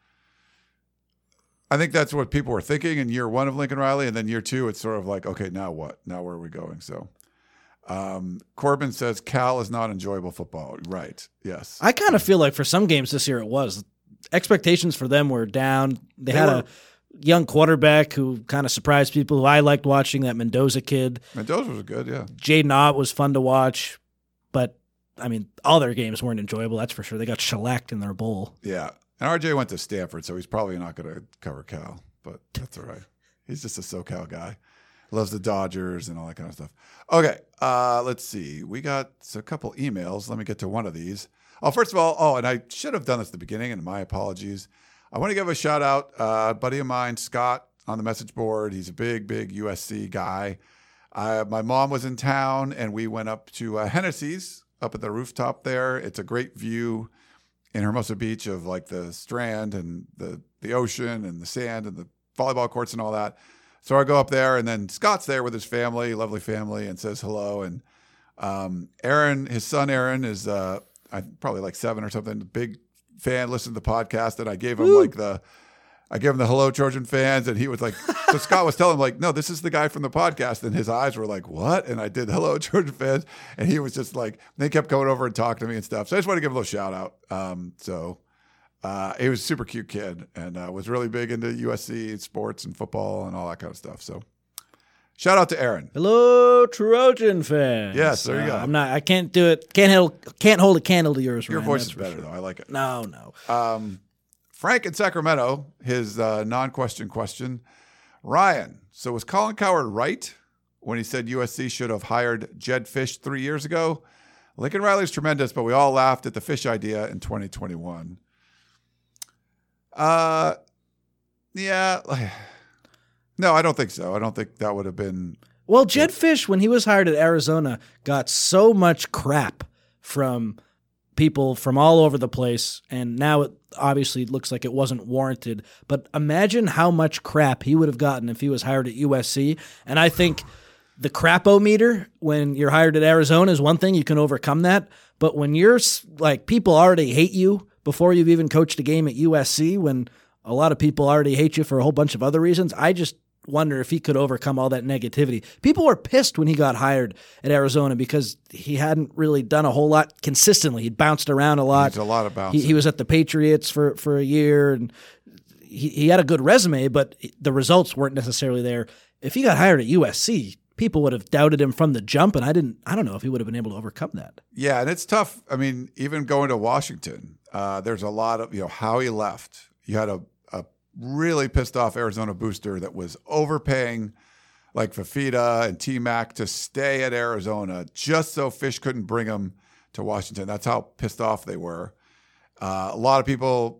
D: I think that's what people were thinking in year one of Lincoln Riley. And then year two, it's sort of like, okay, now what? Now where are we going? So Corbin says Cal is not enjoyable football. Right. Yes.
E: I kind of feel like for some games this year it was. Expectations for them were down. They had a young quarterback who kind of surprised people, who I liked watching, that Mendoza kid.
D: Mendoza was good, yeah.
E: Jaden Ott was fun to watch. But, I mean, all their games weren't enjoyable, that's for sure. They got shellacked in their bowl.
D: Yeah. And RJ went to Stanford, so he's probably not going to cover Cal. But that's all right. He's just a SoCal guy. Loves the Dodgers and all that kind of stuff. Okay, let's see. We got a couple emails. Let me get to one of these. Oh, first of all, and I should have done this at the beginning, and my apologies. I want to give a shout out, a buddy of mine, Scott, on the message board. He's a big USC guy. My mom was in town, and we went up to Hennessy's up at the rooftop there. It's a great view in Hermosa Beach of like the Strand and the ocean and the sand and the volleyball courts and all that. So I go up there, and then Scott's there with his family, lovely family, and says hello. And Aaron, his son Aaron, is probably like 7 or something, big fan, listened to the podcast, and I gave him the hello Trojan fans, and he was like, so Scott was telling him like, no, this is the guy from the podcast, and his eyes were like, what? And I did hello Trojan fans, and he was just like, they kept coming over and talking to me and stuff. So I just want to give him a little shout out. He was a super cute kid and was really big into USC sports and football and all that kind of stuff. So Shout out to Aaron.
E: Hello, Trojan fans.
D: Yes, there you go.
E: I can't do it. Can't hold a candle to yours.
D: Your
E: Ryan,
D: voice is better, though. I like it.
E: No.
D: Frank in Sacramento, his non-question question. Ryan, so was Colin Cowherd right when he said USC should have hired Jedd Fisch 3 years ago? Lincoln Riley's tremendous, but we all laughed at the Fisch idea in 2021. Yeah. No, I don't think so. I don't think that would have been.
E: Well, Jedd Fisch, when he was hired at Arizona, got so much crap from people from all over the place, and now it obviously looks like it wasn't warranted. But imagine how much crap he would have gotten if he was hired at USC. And I think the crap-o-meter when you're hired at Arizona is one thing. You can overcome that. But when you're like, people already hate you before you've even coached a game at USC, when a lot of people already hate you for a whole bunch of other reasons, I just wonder if he could overcome all that negativity. People were pissed when he got hired at Arizona because he hadn't really done a whole lot consistently. He'd bounced around a lot.
D: There's a lot of bouncing.
E: He was at the Patriots for a year, and he had a good resume, but the results weren't necessarily there. If he got hired at USC, people would have doubted him from the jump, and I don't know if he would have been able to overcome that.
D: Yeah, and it's tough. I mean, even going to Washington, there's a lot of, how he left. You had a really pissed off Arizona booster that was overpaying like Fafita and T-Mac to stay at Arizona just so Fisch couldn't bring him to Washington. That's how pissed off they were. A lot of people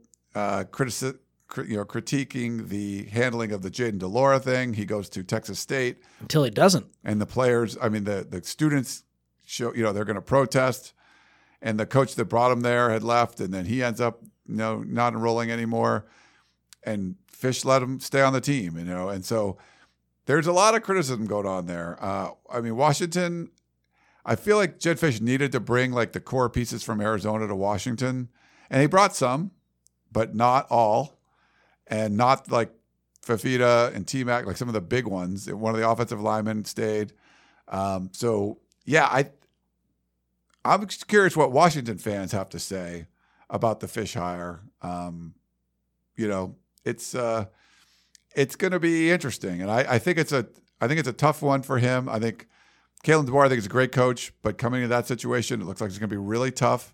D: critiquing the handling of the Jayden de Laura thing. He goes to Texas State.
E: Until he doesn't.
D: And the players, the students show, they're going to protest. And the coach that brought him there had left, and then he ends up, not enrolling anymore. And Fisch let him stay on the team, and so there's a lot of criticism going on there. Washington, I feel like Jedd Fisch needed to bring like the core pieces from Arizona to Washington, and he brought some, but not all, and not like Fafita and T-Mac, like some of the big ones. One of the offensive linemen stayed. I'm curious what Washington fans have to say about the Fisch hire. It's going to be interesting, and I think it's a tough one for him. I think Kalen DeBoer, I think, is a great coach, but coming into that situation, it looks like it's going to be really tough.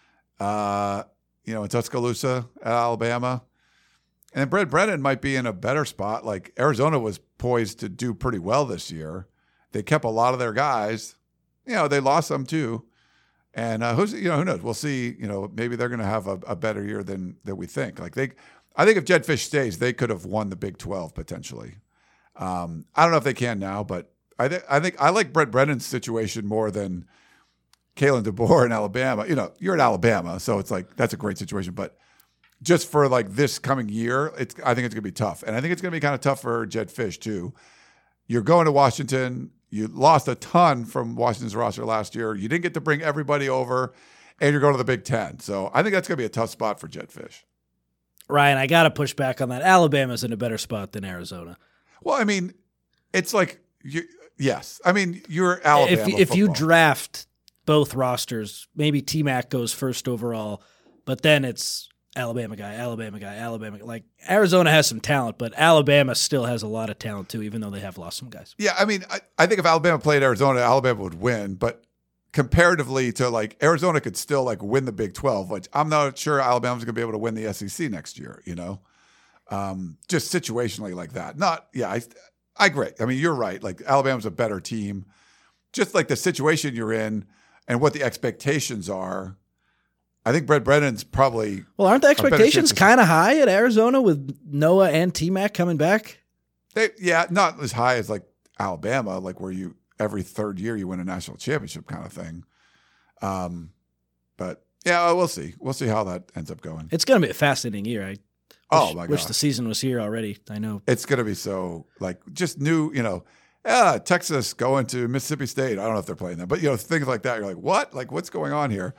D: In Tuscaloosa at Alabama, and then Brent Brennan might be in a better spot. Like Arizona was poised to do pretty well this year. They kept a lot of their guys. They lost some too, and who knows? We'll see. Maybe they're going to have a better year than we think. I think if Jedd Fisch stays, they could have won the Big 12 potentially. I don't know if they can now, but I think I like Brent Brennan's situation more than Kalen DeBoer in Alabama. You're in Alabama, so it's like that's a great situation. But just for like this coming year, I think it's going to be tough, and I think it's going to be kind of tough for Jedd Fisch too. You're going to Washington. You lost a ton from Washington's roster last year. You didn't get to bring everybody over, and you're going to the Big Ten. So I think that's going to be a tough spot for Jedd Fisch.
E: Ryan, I got to push back on that. Alabama's in a better spot than Arizona.
D: Well, it's like, yes. You're Alabama.
E: If you draft both rosters, maybe T-Mac goes first overall, but then it's Alabama guy. Like Arizona has some talent, but Alabama still has a lot of talent too, even though they have lost some guys.
D: Yeah, I think if Alabama played Arizona, Alabama would win, but comparatively to like Arizona could still like win the Big 12, which I'm not sure Alabama's going to be able to win the SEC next year, just situationally like that. I agree. You're right. Like Alabama's a better team, just like the situation you're in and what the expectations are. I think Brent Brennan's probably.
E: Well, aren't the expectations kind of high at Arizona with Noah and T-Mac coming back?
D: Not as high as like Alabama, like where you every third year you win a national championship kind of thing. But yeah, we'll see. We'll see how that ends up going.
E: It's going to be a fascinating year.
D: My God.
E: Wish the season was here already. I know.
D: It's going to be so like just new, Texas going to Mississippi State. I don't know if they're playing them, but things like that. You're like, what? Like what's going on here?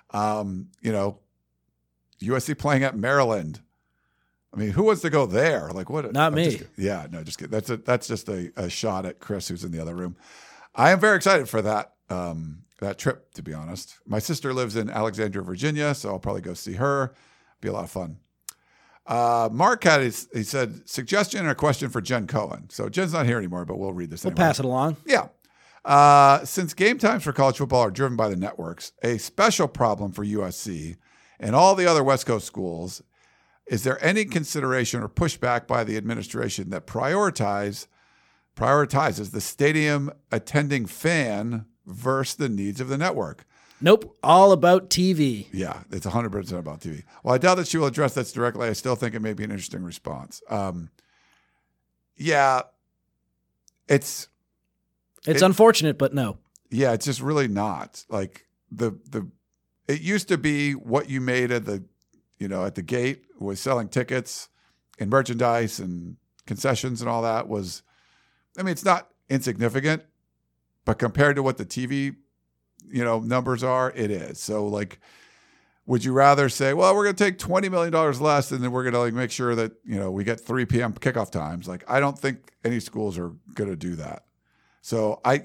D: USC playing at Maryland. Who wants to go there? Like what?
E: Not me.
D: Just kidding. That's just a shot at Chris, who's in the other room. I am very excited for that trip, to be honest. My sister lives in Alexandria, Virginia, so I'll probably go see her. Be a lot of fun. Mark he said, suggestion or question for Jen Cohen. So Jen's not here anymore, but we'll read this anyway.
E: We'll pass it along.
D: Yeah. Since game times for college football are driven by the networks, a special problem for USC and all the other West Coast schools, is there any consideration or pushback by the administration that prioritizes the stadium attending fan versus the needs of the network?
E: Nope. All about TV.
D: Yeah, it's 100% about TV. Well, I doubt that she will address that directly. I still think it may be an interesting response. Yeah, it's
E: unfortunate, but no.
D: Yeah, it's just really not. Like it used to be what you made at the gate was selling tickets and merchandise and concessions and all that was, I mean, it's not insignificant, but compared to what the TV numbers are, it is. So like, would you rather say, well, we're going to take $20 million less and then we're going to make sure that, we get 3 p.m. kickoff times? Like, I don't think any schools are going to do that. So I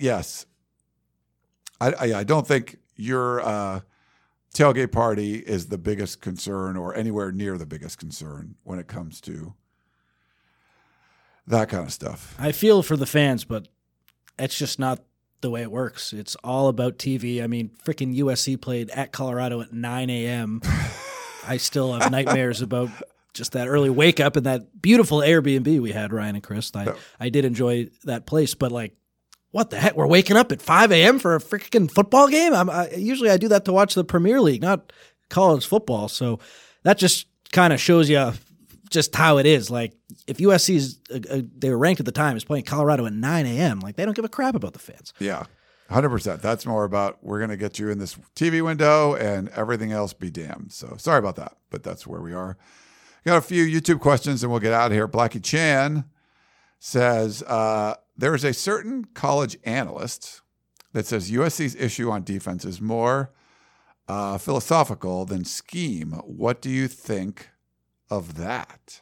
D: don't think your tailgate party is the biggest concern or anywhere near the biggest concern when it comes to that kind of stuff.
E: I feel for the fans, but it's just not the way it works. It's all about TV. I mean, freaking USC played at Colorado at 9 a.m. I still have nightmares about just that early wake up and that beautiful Airbnb we had, Ryan and Chris. I did enjoy that place, but like, what the heck? We're waking up at 5 a.m. for a freaking football game? Usually I do that to watch the Premier League, not college football. So that just kind of shows you just how it is. Like, if USC's they were ranked at the time is playing Colorado at 9 a.m., like, they don't give a crap about the fans.
D: Yeah, 100%. That's more about, we're going to get you in this TV window and everything else be damned. So sorry about that, but that's where we are. Got a few YouTube questions and we'll get out of here. Blackie Chan says, there is a certain college analyst that says USC's issue on defense is more philosophical than scheme. What do you think of that?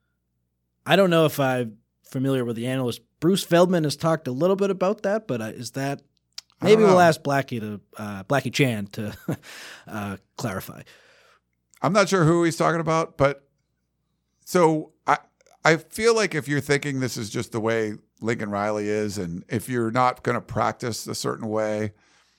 E: I don't know if I'm familiar with the analyst. Bruce Feldman has talked a little bit about that, but is that maybe we'll ask Blackie Chan to clarify.
D: I'm not sure who he's talking about, but so I feel like if you're thinking this is just the way Lincoln Riley is, and if you're not going to practice a certain way,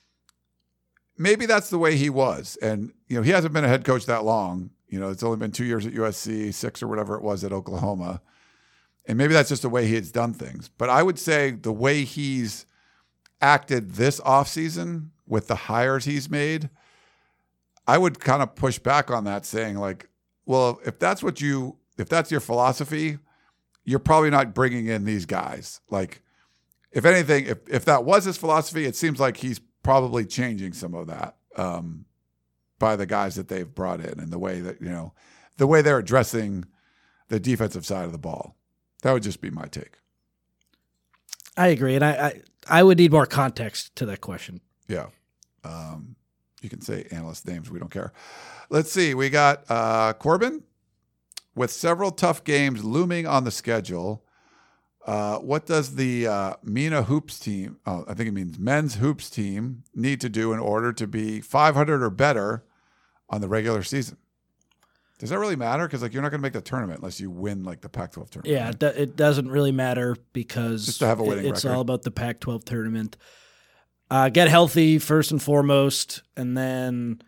D: maybe that's the way he was. And, he hasn't been a head coach that long. It's only been 2 years at USC, 6 or whatever it was at Oklahoma. And maybe that's just the way he has done things. But I would say the way he's acted this offseason with the hires he's made, I would kind of push back on that, saying like, well, if that's your philosophy, you're probably not bringing in these guys. Like, if anything, if that was his philosophy, it seems like he's probably changing some of that by the guys that they've brought in and the way that, the way they're addressing the defensive side of the ball. That would just be my take.
E: I agree. And I would need more context to that question.
D: Yeah. You can say analyst names. We don't care. Let's see. We got Corbin. With several tough games looming on the schedule, what does the MENA Hoops team, I think it means men's hoops team, need to do in order to be 500 or better on the regular season? Does that really matter? Because you're not going to make the tournament unless you win the Pac-12 tournament.
E: Yeah, right? It doesn't really matter because
D: just to have a winning
E: it's
D: record.
E: All about the Pac-12 tournament. Get healthy first and foremost, and then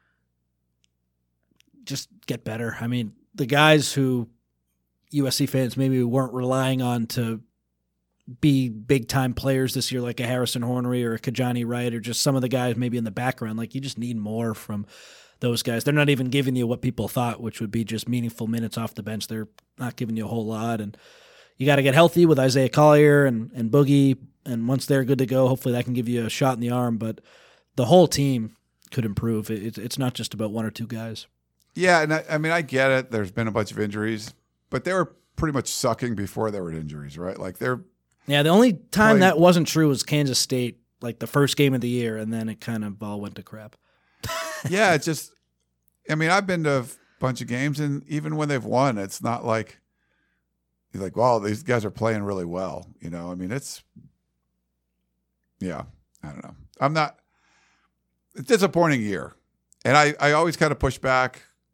E: just get better. I mean, the guys who USC fans maybe weren't relying on to be big-time players this year, like a Harrison Hornery or a Kajani Wright, or just some of the guys maybe in the background, you just need more from those guys. They're not even giving you what people thought, which would be just meaningful minutes off the bench. They're not giving you a whole lot, and you got to get healthy with Isaiah Collier and Boogie, and once they're good to go, hopefully that can give you a shot in the arm, but the whole team could improve. It's not just about one or two guys.
D: Yeah, and I get it. There's been a bunch of injuries, but they were pretty much sucking before there were injuries, right?
E: The only time that wasn't true was Kansas State, the first game of the year, and then it kind of all went to crap.
D: Yeah, it's just, I've been to a bunch of games, and even when they've won, it's not like you're like, wow, these guys are playing really well. It's, yeah, I don't know. It's a disappointing year. And I always kind of push back.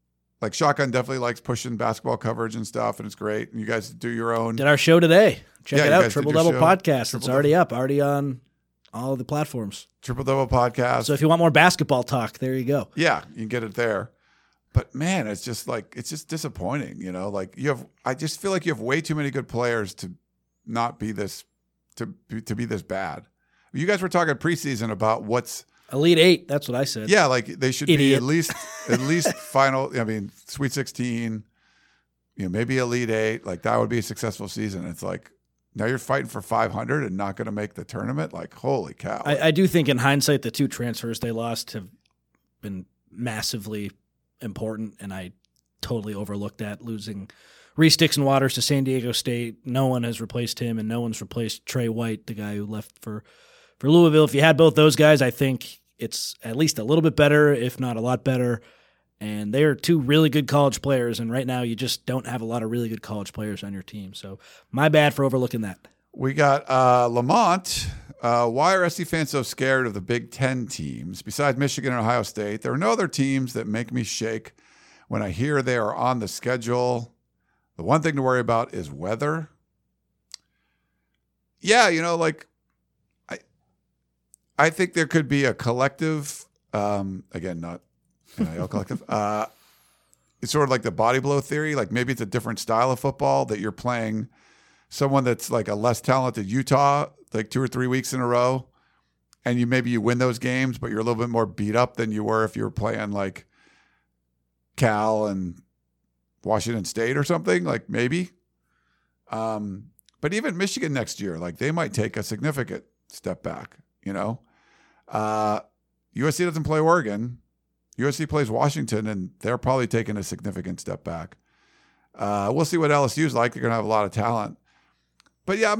D: Like Shotgun definitely likes pushing basketball coverage and stuff, and it's great. And you guys do your own.
E: Did our show today. Check it out. Triple Double Podcast. It's already up, already on all the platforms.
D: Triple Double Podcast.
E: So if you want more basketball talk, there you go.
D: Yeah, you can get it there. But man, it's just disappointing, you know. Like I just feel like you have way too many good players to not be this to be this bad. You guys were talking preseason about what's
E: Elite Eight. That's what I said.
D: Yeah, like they should be at least final. I mean, Sweet 16. You know, maybe Elite Eight. Like that would be a successful season. It's like now you're fighting for 500 and not going to make the tournament. Like holy cow!
E: I do think in hindsight, the 2 transfers they lost have been massively important, and I totally overlooked that, losing Reese Dixon Waters to San Diego State. No one has replaced him, and no one's replaced Trey White, the guy who left for Louisville. If you had both those guys, I think it's at least a little bit better, if not a lot better. And they are 2 really good college players, and right now you just don't have a lot of really good college players on your team. So my bad for overlooking that.
D: We got Lamont. Why are SC fans so scared of the Big Ten teams? Besides Michigan and Ohio State, there are no other teams that make me shake when I hear they are on the schedule. The one thing to worry about is weather. Yeah, you know, like I think there could be a collective, again, not NIL collective. It's sort of like the body blow theory. Like maybe it's a different style of football that you're playing someone that's like a less talented Utah, like 2 or 3 weeks in a row, and you win those games, but you're a little bit more beat up than you were if you were playing like Cal and Washington State or something, like maybe. But even Michigan next year, like they might take a significant step back, you know. USC doesn't play Oregon. USC plays Washington, and they're probably taking a significant step back. We'll see what LSU's like. They're going to have a lot of talent. But yeah,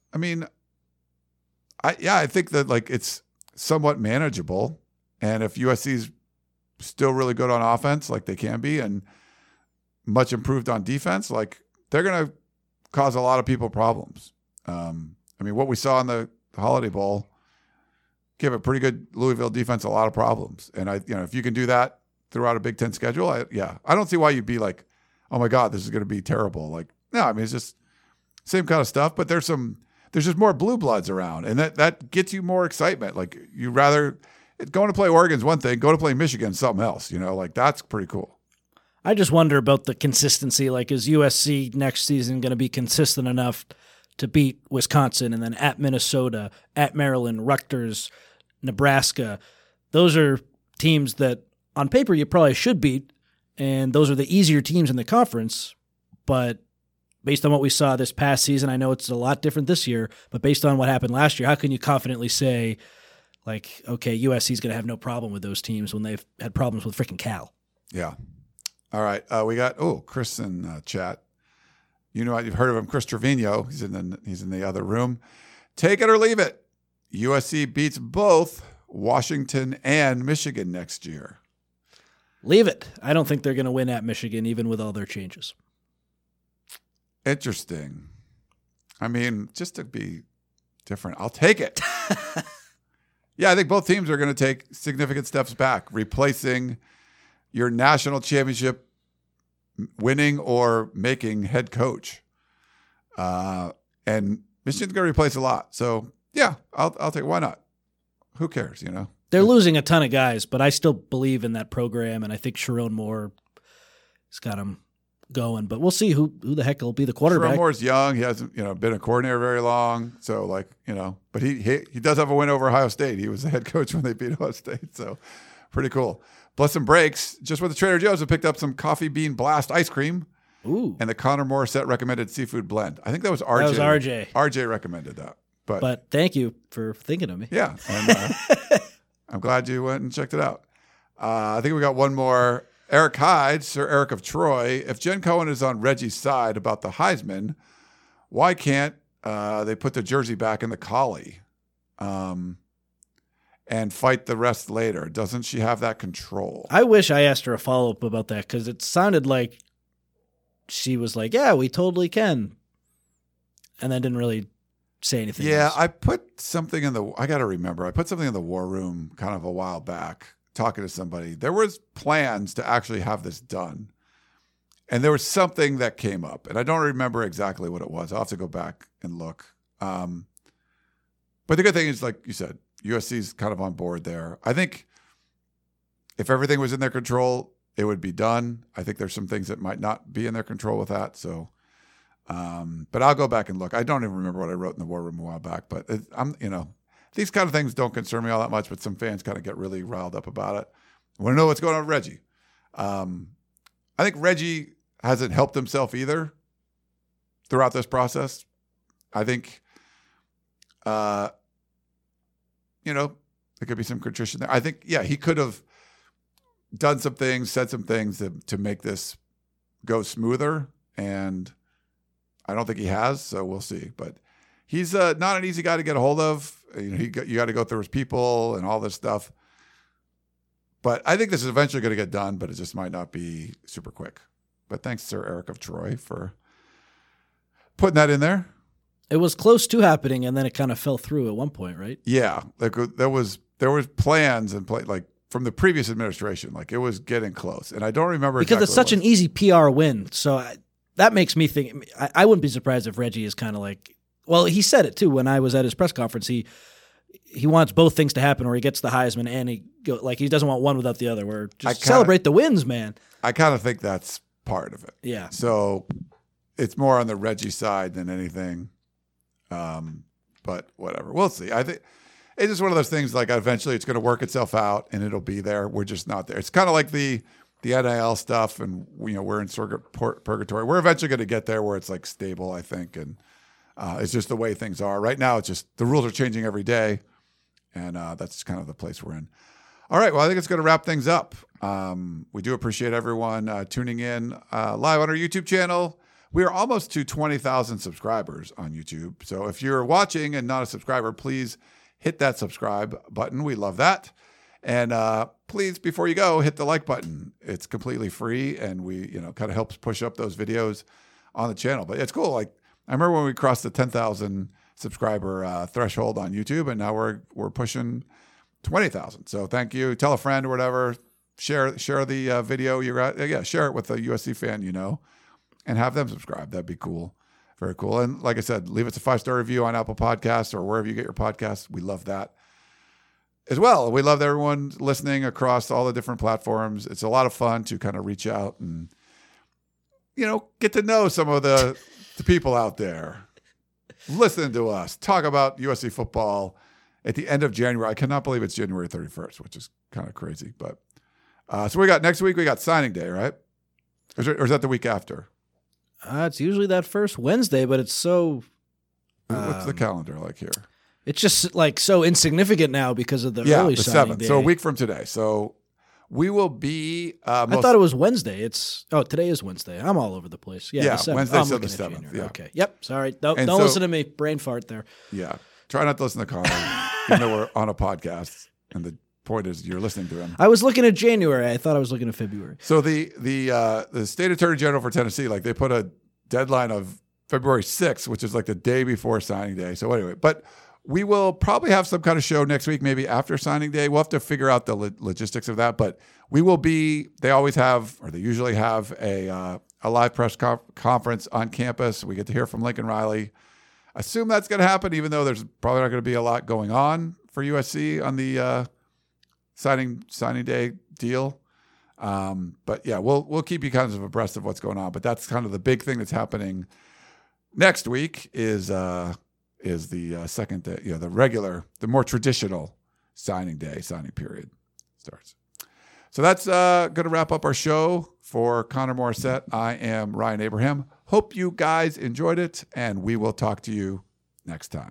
D: I think that like it's somewhat manageable. And if USC's still really good on offense, like they can be, and much improved on defense, like they're going to cause a lot of people problems. What we saw in the Holiday Bowl give a pretty good Louisville defense a lot of problems. And if you can do that throughout a Big Ten schedule, I don't see why you'd be like, oh my God, this is going to be terrible. Like, no, it's just same kind of stuff, but there's just more blue bloods around, and that gets you more excitement. Like you rather going to play Oregon's one thing, go to play Michigan something else, you know, like that's pretty cool.
E: I just wonder about the consistency. Like, is USC next season going to be consistent enough to beat Wisconsin and then at Minnesota, at Maryland, Rutgers, Nebraska? Those are teams that on paper you probably should beat, and those are the easier teams in the conference. But based on what we saw this past season, I know it's a lot different this year, but based on what happened last year, how can you confidently say, like, okay, USC's going to have no problem with those teams when they've had problems with freaking Cal?
D: Yeah. All right. We got, Chris in chat. You know, you've heard of him, Chris Trevino. He's in the other room. Take it or leave it. USC beats both Washington and Michigan next year.
E: Leave it. I don't think they're going to win at Michigan, even with all their changes.
D: Interesting. Just to be different, I'll take it. Yeah, I think both teams are going to take significant steps back, replacing your national championship winning or making head coach. And Michigan's going to replace a lot. So, yeah, I'll take, why not? Who cares, you know?
E: They're losing a ton of guys, but I still believe in that program, and I think Sharon Moore has got them going. But we'll see who the heck will be the quarterback.
D: Sharon Moore's young. He hasn't, been a coordinator very long. So, but he does have a win over Ohio State. He was the head coach when they beat Ohio State. So, pretty cool. Blessing Breaks just went to Trader Joe's and picked up some Coffee Bean Blast ice cream.
E: Ooh.
D: And the Connor Morissette recommended seafood blend. I think that was RJ.
E: That was RJ.
D: RJ recommended that.
E: But thank you for thinking of me.
D: Yeah. And, I'm glad you went and checked it out. I think we got one more. Eric Hyde, Sir Eric of Troy. If Jen Cohen is on Reggie's side about the Heisman, why can't they put the jersey back in the collie and fight the rest later? Doesn't she have that control?
E: I wish I asked her a follow-up about that, because it sounded like she was like, yeah, we totally can. And then didn't really say anything else.
D: I put something I got to remember. I put something in the war room kind of a while back, talking to somebody. There was plans to actually have this done. And there was something that came up, and I don't remember exactly what it was. I'll have to go back and look. But the good thing is, like you said, USC's kind of on board there. I think if everything was in their control, it would be done. I think there's some things that might not be in their control with that. So, but I'll go back and look. I don't even remember what I wrote in the War Room a while back, but these kind of things don't concern me all that much, but some fans kind of get really riled up about it. I want to know what's going on with Reggie. I think Reggie hasn't helped himself either throughout this process. I think, there could be some contrition there. I think, he could have done some things, said some things to make this go smoother, and I don't think he has, so we'll see. But he's not an easy guy to get a hold of. You got to go through his people and all this stuff. But I think this is eventually going to get done, but it just might not be super quick. But thanks, Sir Eric of Troy, for putting that in there.
E: It was close to happening, and then it kind of fell through at one point, right?
D: Yeah, there was plans and like from the previous administration, like it was getting close, and I don't remember
E: because it's such an easy PR win. So that makes me think. I wouldn't be surprised if Reggie is kind of like. Well, he said it too when I was at his press conference. He wants both things to happen, where he gets the Heisman and he doesn't want one without the other. Where just celebrate the wins, man. I kind of think that's part of it.
D: Yeah. So it's more on the Reggie side than anything. But whatever, we'll see. I think it's just one of those things. Like eventually, it's going to work itself out, and it'll be there. We're just not there. It's kind of like the NIL stuff, and we're in purgatory. We're eventually going to get there where it's like stable, I think, and it's just the way things are right now. It's just the rules are changing every day, and that's kind of the place we're in. All right, well, I think it's going to wrap things up. We do appreciate everyone tuning in live on our YouTube channel. We are almost to 20,000 subscribers on YouTube. So if you're watching and not a subscriber, please hit that subscribe button. We love that. And please, before you go, hit the like button. It's completely free, and we, kind of helps push up those videos on the channel. But it's cool. Like I remember when we crossed the 10,000 subscriber threshold on YouTube, and now we're pushing 20,000. So thank you. Tell a friend or whatever. Share the video you're at. Yeah, share it with a USC fan and have them subscribe. That'd be cool. Very cool. And like I said, leave us a 5-star review on Apple Podcasts or wherever you get your podcasts. We love that as well. We love everyone listening across all the different platforms. It's a lot of fun to kind of reach out and, get to know some of the people out there. Listen to us talk about USC football at the end of January. I cannot believe it's January 31st, which is kind of crazy. But so we got next week, we got signing day, right? Or is that the week after?
E: It's usually that first Wednesday, but it's so...
D: what's the calendar like here?
E: It's just like so insignificant now because of the early
D: the
E: signing
D: 7th.
E: day.
D: So a week from today. So we will be...
E: I thought it was Wednesday. Today is Wednesday. I'm all over the place. Yeah,
D: Wednesday, so the 7th. Yeah.
E: Okay. Yep. Sorry. Don't listen to me. Brain fart there.
D: Yeah. Try not to listen to Connor, even though we're on a podcast. And the point is you're listening to him.
E: I was looking at January. I thought I was looking at February.
D: So the state attorney general for Tennessee, like they put a deadline of February 6th, which is like the day before signing day. So anyway, but we will probably have some kind of show next week, maybe after signing day. We'll have to figure out the logistics of that, but we will be, they usually have a live press conference on campus. We get to hear from Lincoln Riley. Assume that's going to happen, even though there's probably not going to be a lot going on for USC on the signing day deal. But yeah, we'll keep you kind of abreast of what's going on. But that's kind of the big thing that's happening next week is the second day, the more traditional signing period starts. So that's going to wrap up our show. For Connor Morissette, I am Ryan Abraham. Hope you guys enjoyed it, and we will talk to you next time.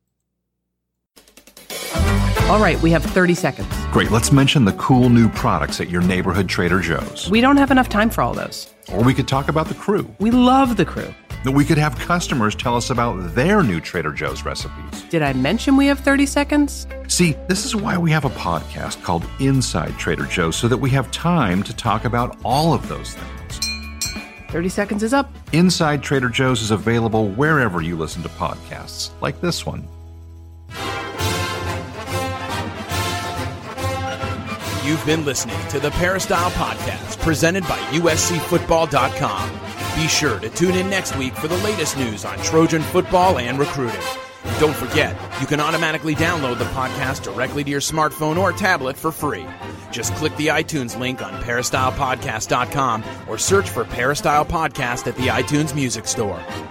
K: All right, we have 30 seconds.
L: Great, let's mention the cool new products at your neighborhood Trader Joe's.
K: We don't have enough time for all those.
L: Or we could talk about the crew.
K: We love the crew.
L: We could have customers tell us about their new Trader Joe's recipes.
K: Did I mention we have 30 seconds?
L: See, this is why we have a podcast called Inside Trader Joe's, so that we have time to talk about all of those things.
K: 30 seconds is up.
L: Inside Trader Joe's is available wherever you listen to podcasts, like this one.
C: You've been listening to the Peristyle Podcast, presented by USCFootball.com. Be sure to tune in next week for the latest news on Trojan football and recruiting. And don't forget, you can automatically download the podcast directly to your smartphone or tablet for free. Just click the iTunes link on peristylepodcast.com or search for Peristyle Podcast at the iTunes Music Store.